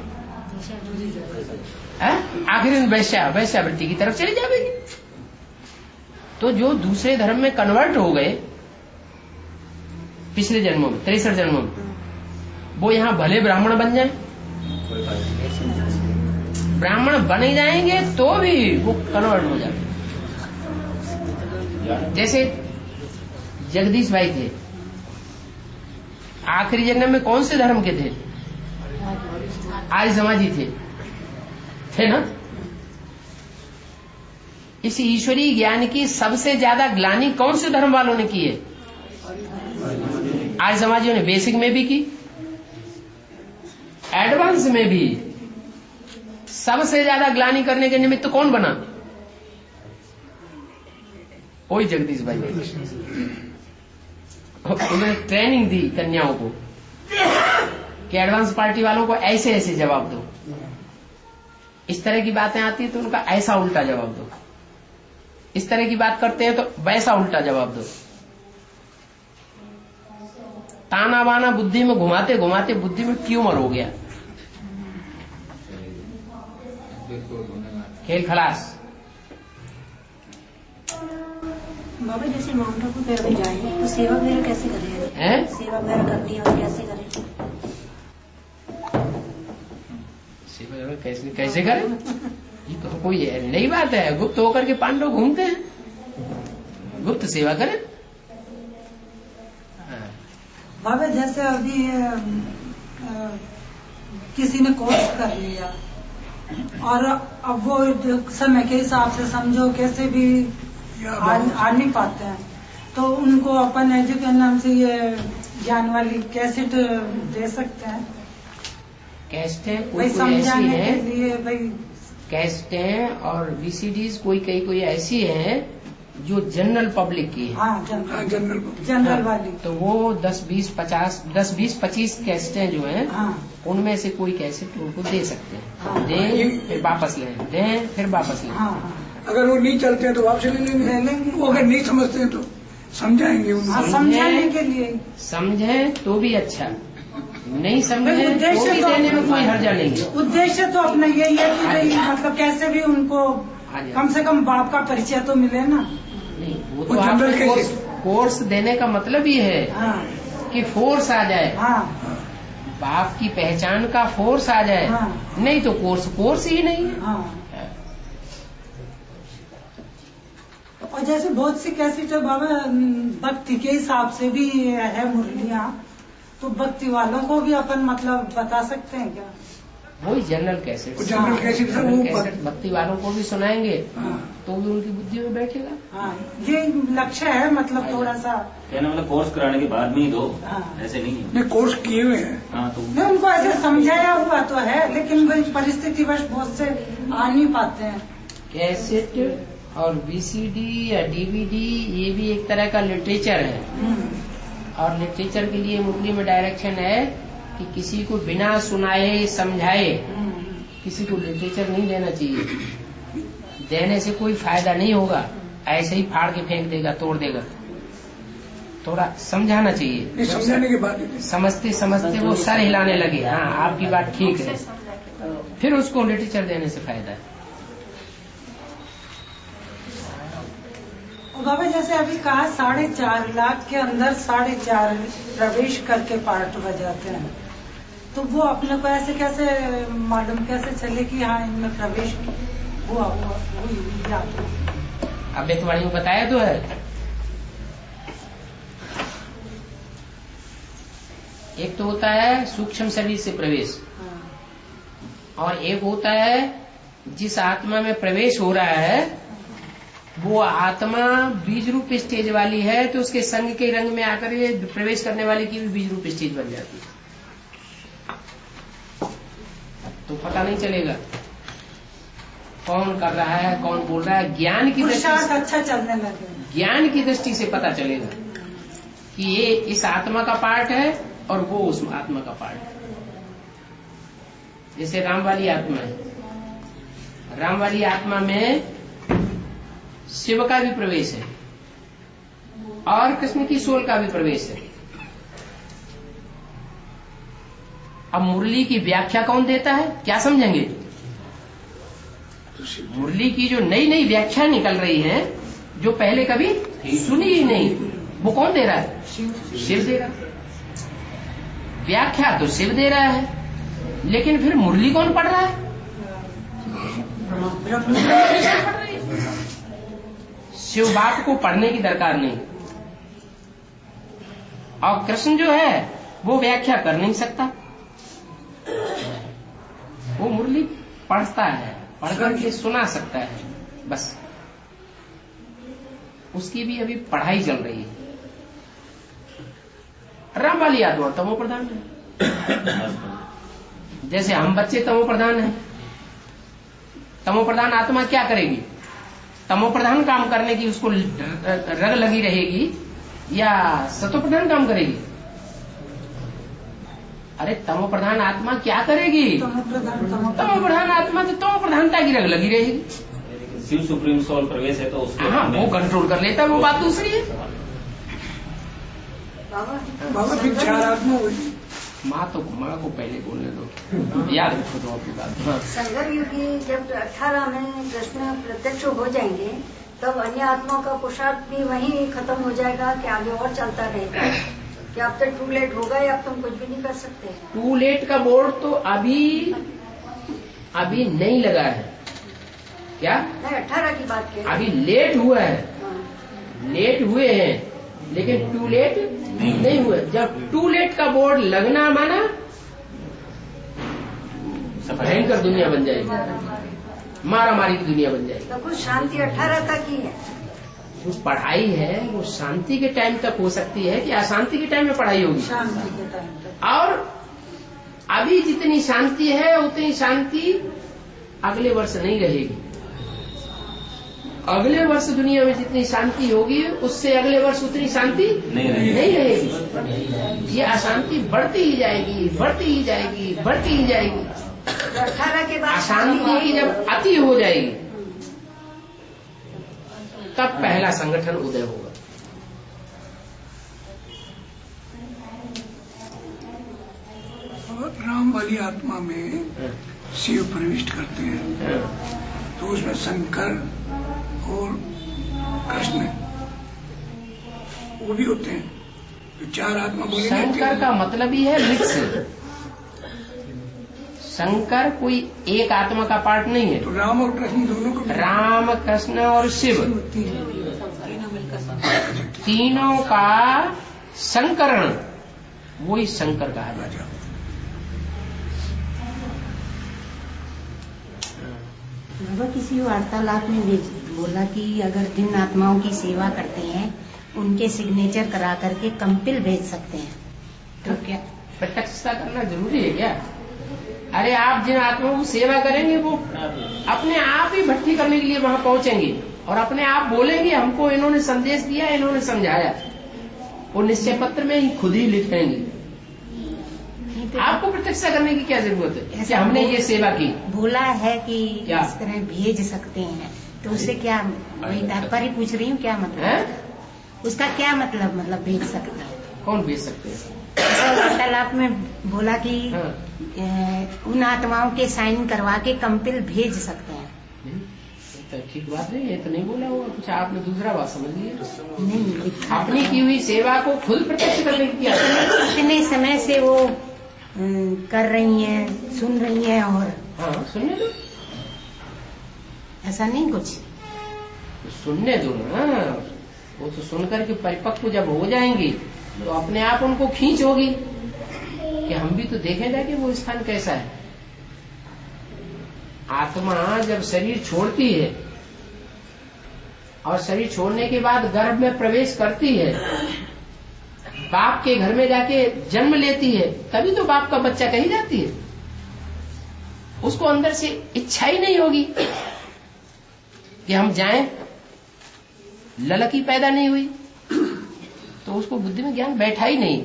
आखिरी में वैश्या वैश्यावृत्ति की तरफ चली जाएगी। तो जो दूसरे धर्म में कन्वर्ट हो गए पिछले जन्मों में, तिरसठ जन्मों में, वो यहाँ भले ब्राह्मण बन जाए, ब्राह्मण बने जाएंगे तो भी वो कन्वर्ट हो जाए। जैसे जगदीश भाई थे, आखिरी जन्म में कौन से धर्म के थे? आर्य समाजी थे थे ना। इस ईश्वरीय ज्ञान की सबसे ज्यादा ग्लानि कौन से धर्म वालों ने की है? आर्य समाजियों ने। बेसिक में भी की, एडवांस में भी। सबसे ज्यादा ग्लानि करने के निमित्त कौन बना? वही जगदीश भाई। उन्होंने ट्रेनिंग दी कन्याओं को कि एडवांस पार्टी वालों को ऐसे ऐसे जवाब दो, इस तरह की बातें आती है तो उनका ऐसा उल्टा जवाब दो, इस तरह की बात करते हैं तो वैसा उल्टा जवाब दो। ताना बाना बुद्धि में घुमाते घुमाते बुद्धि में ट्यूमर हो गया, खेल खलास। बाबा जैसे माउंट आबू वगैरह में जाए तो सेवा वगैरह कैसे करें? सेवा वगैरह करनी है तो कैसे करें? सेवा वगैरह कैसे कैसे करें? ये तो कोई नई बात है। गुप्त होकर के पांडव घूमते हैं, गुप्त सेवा करें। बाबा जैसे अभी आ, आ, किसी ने कोर्स कर लिया और अब वो समय के हिसाब से समझो कैसे भी आ, आ नहीं पाते हैं, तो उनको अपन एजुकेशन नाम से ये ज्ञान वाली कैसेट दे सकते हैं? कैसेटें कोई कोई ऐसी है, भाई कैसेटें और वीसीडीज कोई कई कोई ऐसी है जो जनरल पब्लिक की है। हाँ, जनरल जनरल जनरल वाली। तो वो दस बीस पचास दस बीस पच्चीस कैसेटें जो हैं, हाँ, उनमें से कोई कैसेट उनको दे सकते हैं। हाँ, दें फिर वापस लें, दें फिर वापस लें। हाँ, हाँ। अगर वो नहीं चलते हैं तो वापस ले लेंगे, वो अगर नहीं समझते हैं तो समझाएंगे उनको। समझाने के लिए समझें तो भी अच्छा, नहीं समझे तो भी देने में कोई हर्जा नहीं है। उद्देश्य तो अपना यही है कि भाई मतलब कैसे भी उनको कम से कम बाप का परिचय तो मिले ना। नहीं, वो तो आपको कोर्स, कोर्स देने का मतलब ही है। हाँ, कि फोर्स आ जाए। हाँ, बाप की पहचान का फोर्स आ जाए। हाँ, नहीं तो कोर्स कोर्स ही नहीं है। हाँ। और जैसे बहुत सी कैसी तो बाबा भक्ति के हिसाब से भी है मुरलियाँ, तो भक्ति वालों को भी अपन मतलब बता सकते हैं क्या? वही general cassette, general cassette cassette भक्ति वालों को भी सुनाएंगे। हाँ, तो भी उनकी बुद्धि में बैठेगा। हाँ, ये लक्ष्य है मतलब थोड़ा सा कहना मतलब कोर्स कराने के बाद में ही दो। हाँ, ऐसे नहीं है। नहीं, कोर्स किए हुए हैं। हाँ, तो नहीं उनको ऐसे समझाया हुआ तो है, लेकिन वही परिस्थिति वश बहुत से आ नहीं पाते हैं। कैसेट और वीसीडी या डीवीडी ये भी एक तरह का लिटरेचर है, और लिटरेचर के लिए मुरली में डायरेक्शन है कि किसी को बिना सुनाए समझाए किसी को लिटरेचर नहीं देना चाहिए। देने से कोई फायदा नहीं होगा, ऐसे ही फाड़ के फेंक देगा, तोड़ देगा। थोड़ा समझाना चाहिए। समझाने के बाद समझते समझते वो सर हिलाने लगे। हाँ, आपकी बात ठीक है। फिर उसको लिटरेचर देने से फायदा है। बाबा जैसे अभी कहा साढ़े चार लाख के अंदर साढ़े चार प्रवेश करके पार्ट बजाते हैं, तो वो अपने को ऐसे कैसे मालूम कैसे चले कि हाँ इनमें प्रवेश हुआ हुआ हुई हुई जाती? अव्यक्तवाणी में बताया तो है। एक तो होता है सूक्ष्म शरीर से प्रवेश, और एक होता है जिस आत्मा में प्रवेश हो रहा है वो आत्मा बीज रूप स्टेज वाली है, तो उसके संग के रंग में आकर ये प्रवेश करने वाले की भी बीज रूप स्टेज बन जाती है, तो पता नहीं चलेगा कौन कर रहा है कौन बोल रहा है। ज्ञान की दृष्टि से अच्छा चलने लगे, ज्ञान की दृष्टि से पता चलेगा कि ये इस आत्मा का पार्ट है और वो उस आत्मा का पार्ट है। जैसे राम वाली आत्मा है, राम वाली आत्मा में शिव का भी प्रवेश है और कृष्ण की सोल का भी प्रवेश है। अब मुरली की व्याख्या कौन देता है, क्या समझेंगे? मुरली की जो नई नई व्याख्या निकल रही है, जो पहले कभी सुनी ही नहीं, वो कौन दे रहा है? शिव दे रहा है। व्याख्या तो शिव दे रहा है, लेकिन फिर मुरली कौन पढ़ रहा है? शिव बाप को पढ़ने की दरकार नहीं, और कृष्ण जो है वो व्याख्या कर नहीं सकता, वो मुरली पढ़ता है, पढ़कर के सुना सकता है, बस उसकी भी अभी पढ़ाई चल रही है। राम वाली आत्मा तमो प्रधान है, जैसे हम बच्चे तमो प्रधान है। तमो प्रधान आत्मा क्या करेगी? तमो प्रधान काम करने की उसको रग लगी रहेगी या सतो प्रधान काम करेगी? अरे तमो प्रधान आत्मा क्या करेगी? तमो प्रधान आत्मा तो तमो प्रधानता की रग लगी रहेगी। शिव सुप्रीम सोल प्रवेश है तो उसको हाँ वो कंट्रोल कर लेता है, वो बात दूसरी है। बाबा फिर चार आत्मा हुई। माँ तो माँ को पहले बोलने दो, याद रखो तो अपनी बात। हाँ। संगम युग की जब अठारह में कृष्ण प्रत्यक्ष हो जाएंगे तब अन्य आत्मा का पुरुषार्थ भी वहीं खत्म हो जाएगा कि आगे और चलता रहेगा? कि अब तक टू लेट होगा या अब तुम कुछ भी नहीं कर सकते? टू लेट का बोर्ड तो अभी अभी नहीं लगा है। क्या? नहीं, अठारह की बात कह अभी लेट हुआ है। हाँ। लेट हुए हैं लेकिन टू लेट नहीं, नहीं हुए। जब टू लेट का बोर्ड लगना माना भयंकर दुनिया बन जाएगी, मारा मारी की दुनिया बन जाएगी। तो कुछ शांति अठारह तक ही है। जो पढ़ाई है वो शांति के टाइम तक हो सकती है कि अशांति के टाइम में पढ़ाई होगी? शांति के टाइम तक। और अभी जितनी शांति है उतनी शांति अगले वर्ष नहीं रहेगी। अगले वर्ष दुनिया में जितनी शांति होगी उससे अगले वर्ष उतनी शांति नहीं रहेगी, नहीं रहेगी। ये अशांति बढ़ती ही जाएगी, बढ़ती ही जाएगी, बढ़ती ही जाएगी। अठारह के बाद अशांति की जब अति हो जाएगी तब पहला संगठन उदय होगा। राम वाली आत्मा में शिव प्रविष्ट करते हैं तो उसमें शंकर और कृष्ण वो भी होते हैं, तो चार आत्मा बोली। शंकर का मतलब ही है मिक्स। शंकर कोई एक आत्मा का पार्ट नहीं है। तो राम और कृष्ण दोनों को, राम कृष्ण और शिव तीनों का संकरण वही शंकर का है। बाबा किसी वार्तालाप में बोला कि अगर जिन आत्माओं की सेवा करते हैं उनके सिग्नेचर करा करके कंपिल भेज सकते हैं, तो क्या प्रत्यक्षता करना जरूरी है क्या? अरे आप जिन आत्माओं की सेवा करेंगे वो अपने आप ही भट्टी करने के लिए वहां पहुंचेंगे और अपने आप बोलेंगे हमको इन्होंने संदेश दिया, इन्होंने समझाया। वो निश्चय पत्र में ही खुद ही लिखेंगे। आपको प्रत्यक्षा करने की क्या जरूरत है कि हमने ये सेवा की? बोला है कि इस तरह भेज सकते हैं, तो उससे क्या, वही तात्पर्य पूछ रही हूँ, क्या मतलब है? उसका क्या मतलब मतलब भेज सकते हैं? कौन भेज सकते हैं? वार्तालाप में बोला कि हाँ। उन आत्माओं के साइन करवा के कंपिल भेज सकते हैं। तो ठीक बात नहीं, ये तो नहीं बोला होगा कुछ, आपने दूसरा बात समझ लिया। नहीं, अपनी की हुई सेवा को खुद प्रत्यक्ष करने की इतने समय से वो कर रही हैं, सुन रही हैं और हाँ सुनने दो, ऐसा नहीं कुछ तो सुनने दो ना। वो तो सुनकर के परिपक्व जब हो जाएंगी तो अपने आप उनको खींच होगी कि हम भी तो देखें जाके वो स्थान कैसा है। आत्मा जब शरीर छोड़ती है और शरीर छोड़ने के बाद गर्भ में प्रवेश करती है, बाप के घर में जाके जन्म लेती है, तभी तो बाप का बच्चा कही जाती है। उसको अंदर से इच्छा ही नहीं होगी कि हम जाएं, ललक ही पैदा नहीं हुई तो उसको बुद्धि में ज्ञान बैठा ही नहीं।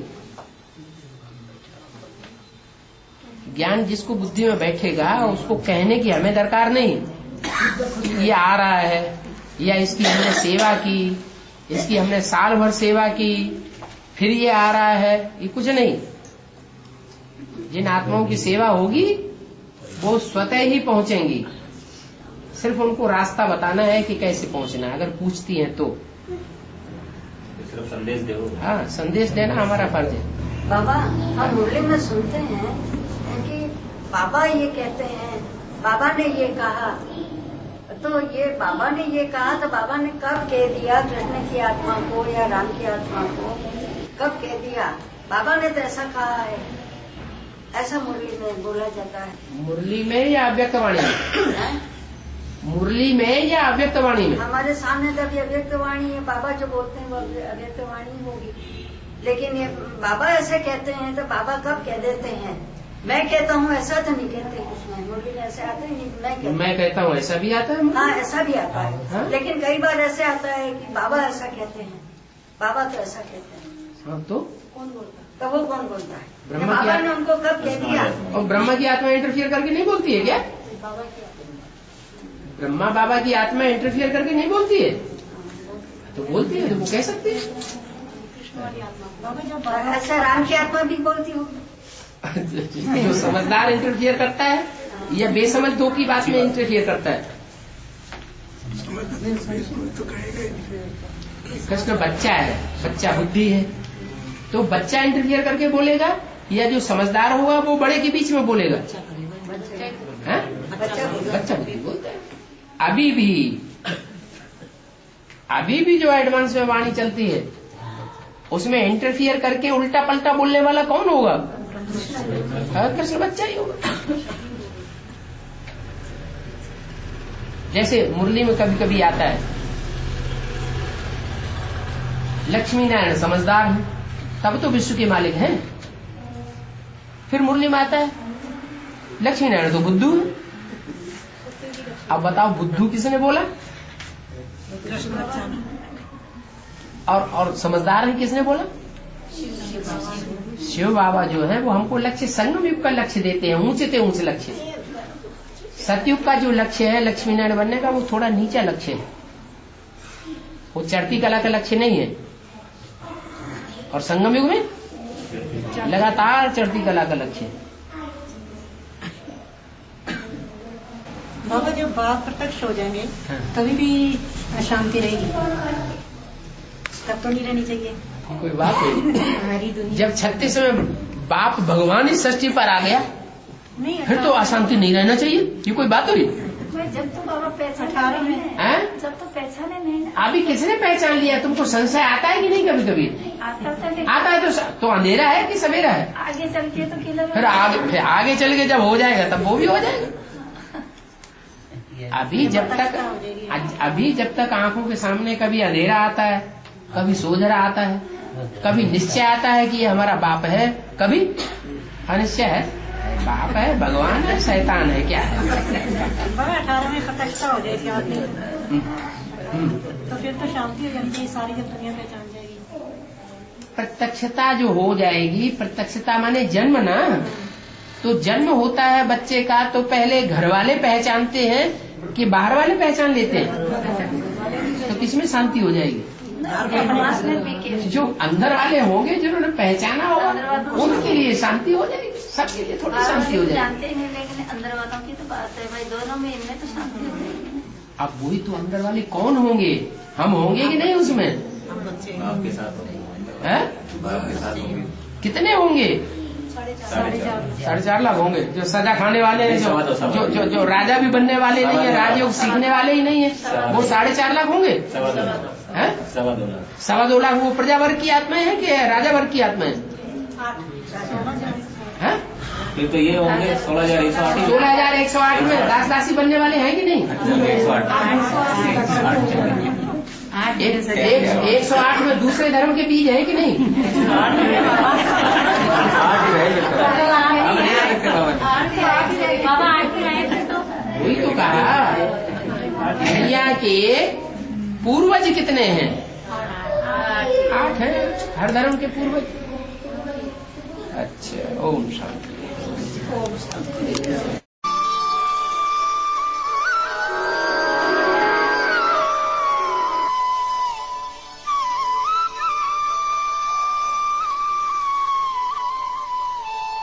ज्ञान जिसको बुद्धि में बैठेगा उसको कहने की हमें दरकार नहीं। ये आ रहा है या इसकी हमने सेवा की, इसकी हमने साल भर सेवा की, फिर ये आ रहा है, ये कुछ नहीं। जिन आत्माओं की सेवा होगी वो स्वतः ही पहुंचेंगी, सिर्फ उनको रास्ता बताना है कि कैसे पहुंचना है। अगर पूछती हैं तो सिर्फ संदेश दो। हाँ, संदेश देना हमारा फर्ज है। बाबा, हम मुरली में सुनते हैं कि बाबा ये कहते हैं, बाबा ने ये कहा, तो ये बाबा ने ये कहा तो बाबा ने कब कह दिया कृष्ण की आत्मा को या राम की आत्मा को? कब कह दिया? बाबा ने तो ऐसा कहा है, ऐसा मुरली में बोला जाता है। मुरली में या अव्यक्त वाणी में? मुरली में या अव्यक्त वाणी में? हमारे सामने तो अभी अव्यक्त वाणी है, बाबा जो बोलते हैं वो अव्यक्त वाणी होगी। लेकिन ये बाबा ऐसे कहते हैं तो बाबा कब कह देते हैं? मैं कहता हूँ ऐसा तो नहीं कहते उसमें, मुरली में ऐसे आता है नहीं। मैं कहता मैं कहता हूँ ऐसा भी आता है। हाँ, ऐसा भी आता है। हाँ? लेकिन कई बार ऐसे आता है कि बाबा ऐसा कहते हैं, बाबा तो ऐसा कहते हैं। हाँ, तो कौन बोलता है? तो वो कौन बोलता है? ब्रह्मा बाबा ने उनको कब कह दिया? और ब्रह्मा की आत्मा इंटरफियर करके नहीं बोलती है क्या? बाबा की ब्रह्मा बाबा की आत्मा इंटरफियर करके नहीं बोलती है? तो बोलती है, तो वो कह सकती है। अच्छा, राम की आत्मा भी बोलती होगी। जो समझदार इंटरफियर करता है या बेसमझ दो की बात में इंटरफियर करता है? कृष्ण बच्चा है, बच्चा बुद्धि है, तो बच्चा इंटरफियर करके बोलेगा या जो समझदार होगा वो बड़े के बीच में बोलेगा? बच्चा बुद्धि बोलता है। अभी भी अभी भी जो एडवांस में वाणी चलती है उसमें इंटरफियर करके उल्टा पलटा बोलने वाला कौन होगा? कृष्ण बच्चा ही होगा। जैसे मुरली में कभी कभी आता है लक्ष्मी नारायण समझदार है, तब तो विश्व के मालिक हैं। फिर मुरली में आता है लक्ष्मी नारायण तो बुद्धू है। अब बताओ बुद्धू किसने बोला? और और समझदार है किसने बोला? शिव बाबा जो है वो हमको लक्ष्य संगम युग का लक्ष्य देते हैं, ऊंचे से ऊंचे लक्ष्य। सतयुग का जो लक्ष्य है लक्ष्मी नारायण बनने का वो थोड़ा नीचा लक्ष्य है, वो चढ़ती कला का लक्ष्य नहीं है। और संगम युग में लगातार चढ़ती कला का लक्ष्य है। बाबा जब बाप प्रत्यक्ष हो जाएंगे हाँ। तभी भी अशांति रहेगी, तब तो नहीं रहनी चाहिए। कोई बात नहीं। जब छत्तीस में बाप भगवान ही सृष्टि पर आ गया नहीं, फिर तो अशांति नहीं रहना चाहिए। ये कोई बात हुई? जब तो बाबा पहचान में, जब तो पहचाने नहीं। अभी किसने पहचान लिया? तुमको संशय आता है कि नहीं? कभी कभी आता, आता है तो, तो अंधेरा है कि सवेरा है? आगे चल के तो फिर आगे फिर आगे चल के जब हो जाएगा तब वो भी हो जाएगा। अभी जब तक अभी जब तक आंखों के सामने कभी अंधेरा आता है, कभी सोझरा आता है, कभी निश्चय आता है कि ये हमारा बाप है, कभी अनिश्चय है, बाप है, भगवान है, शैतान है, क्या है। अठारह में प्रत्यक्षता हो जाएगी आदमी तो फिर तो शांति हो जाएगी, सारी जब दुनिया पहचान जाएगी। प्रत्यक्षता जो हो जाएगी, प्रत्यक्षता माने जन्म ना, तो जन्म होता है बच्चे का तो पहले घर वाले पहचानते हैं कि बाहर वाले पहचान लेते हैं, तो किसमें शांति हो जाएगी? जो अंदर वाले होंगे जिन्होंने पहचाना होगा उनके लिए शांति हो जाएगी, सबके लिए थोड़ी शांति हो जाएगी। जानते नहीं, लेकिन अंदर वालों की तो बात है भाई, दोनों में इनमें तो शांति हो जाएगी। अब वही तो अंदर वाले कौन होंगे, हम होंगे कि नहीं उसमें? आपके साथ है? कितने होंगे? साढ़े चार लाख होंगे जो सजा खाने वाले हैं, जो जो जो, जो राजा भी बनने वाले नहीं है, राजयोग सीखने वाले ही नहीं है, वो साढ़े चार लाख होंगे। सवा दो लाख सवा दो लाख वो प्रजा वर्ग की आत्माएं हैं कि राजा वर्ग की आत्माएं? फिर तो ये होंगे सोलह हजार एक सौ आठ सोलह हजार एक सौ आठ में दास दासी बनने वाले हैं कि नहीं? एक सौ आठ में दूसरे धर्म के बीज है कि नहीं? वही तो कहा, दुनिया के पूर्वज कितने हैं? आठ है, हर धर्म के पूर्वज। अच्छा, ओम शांति।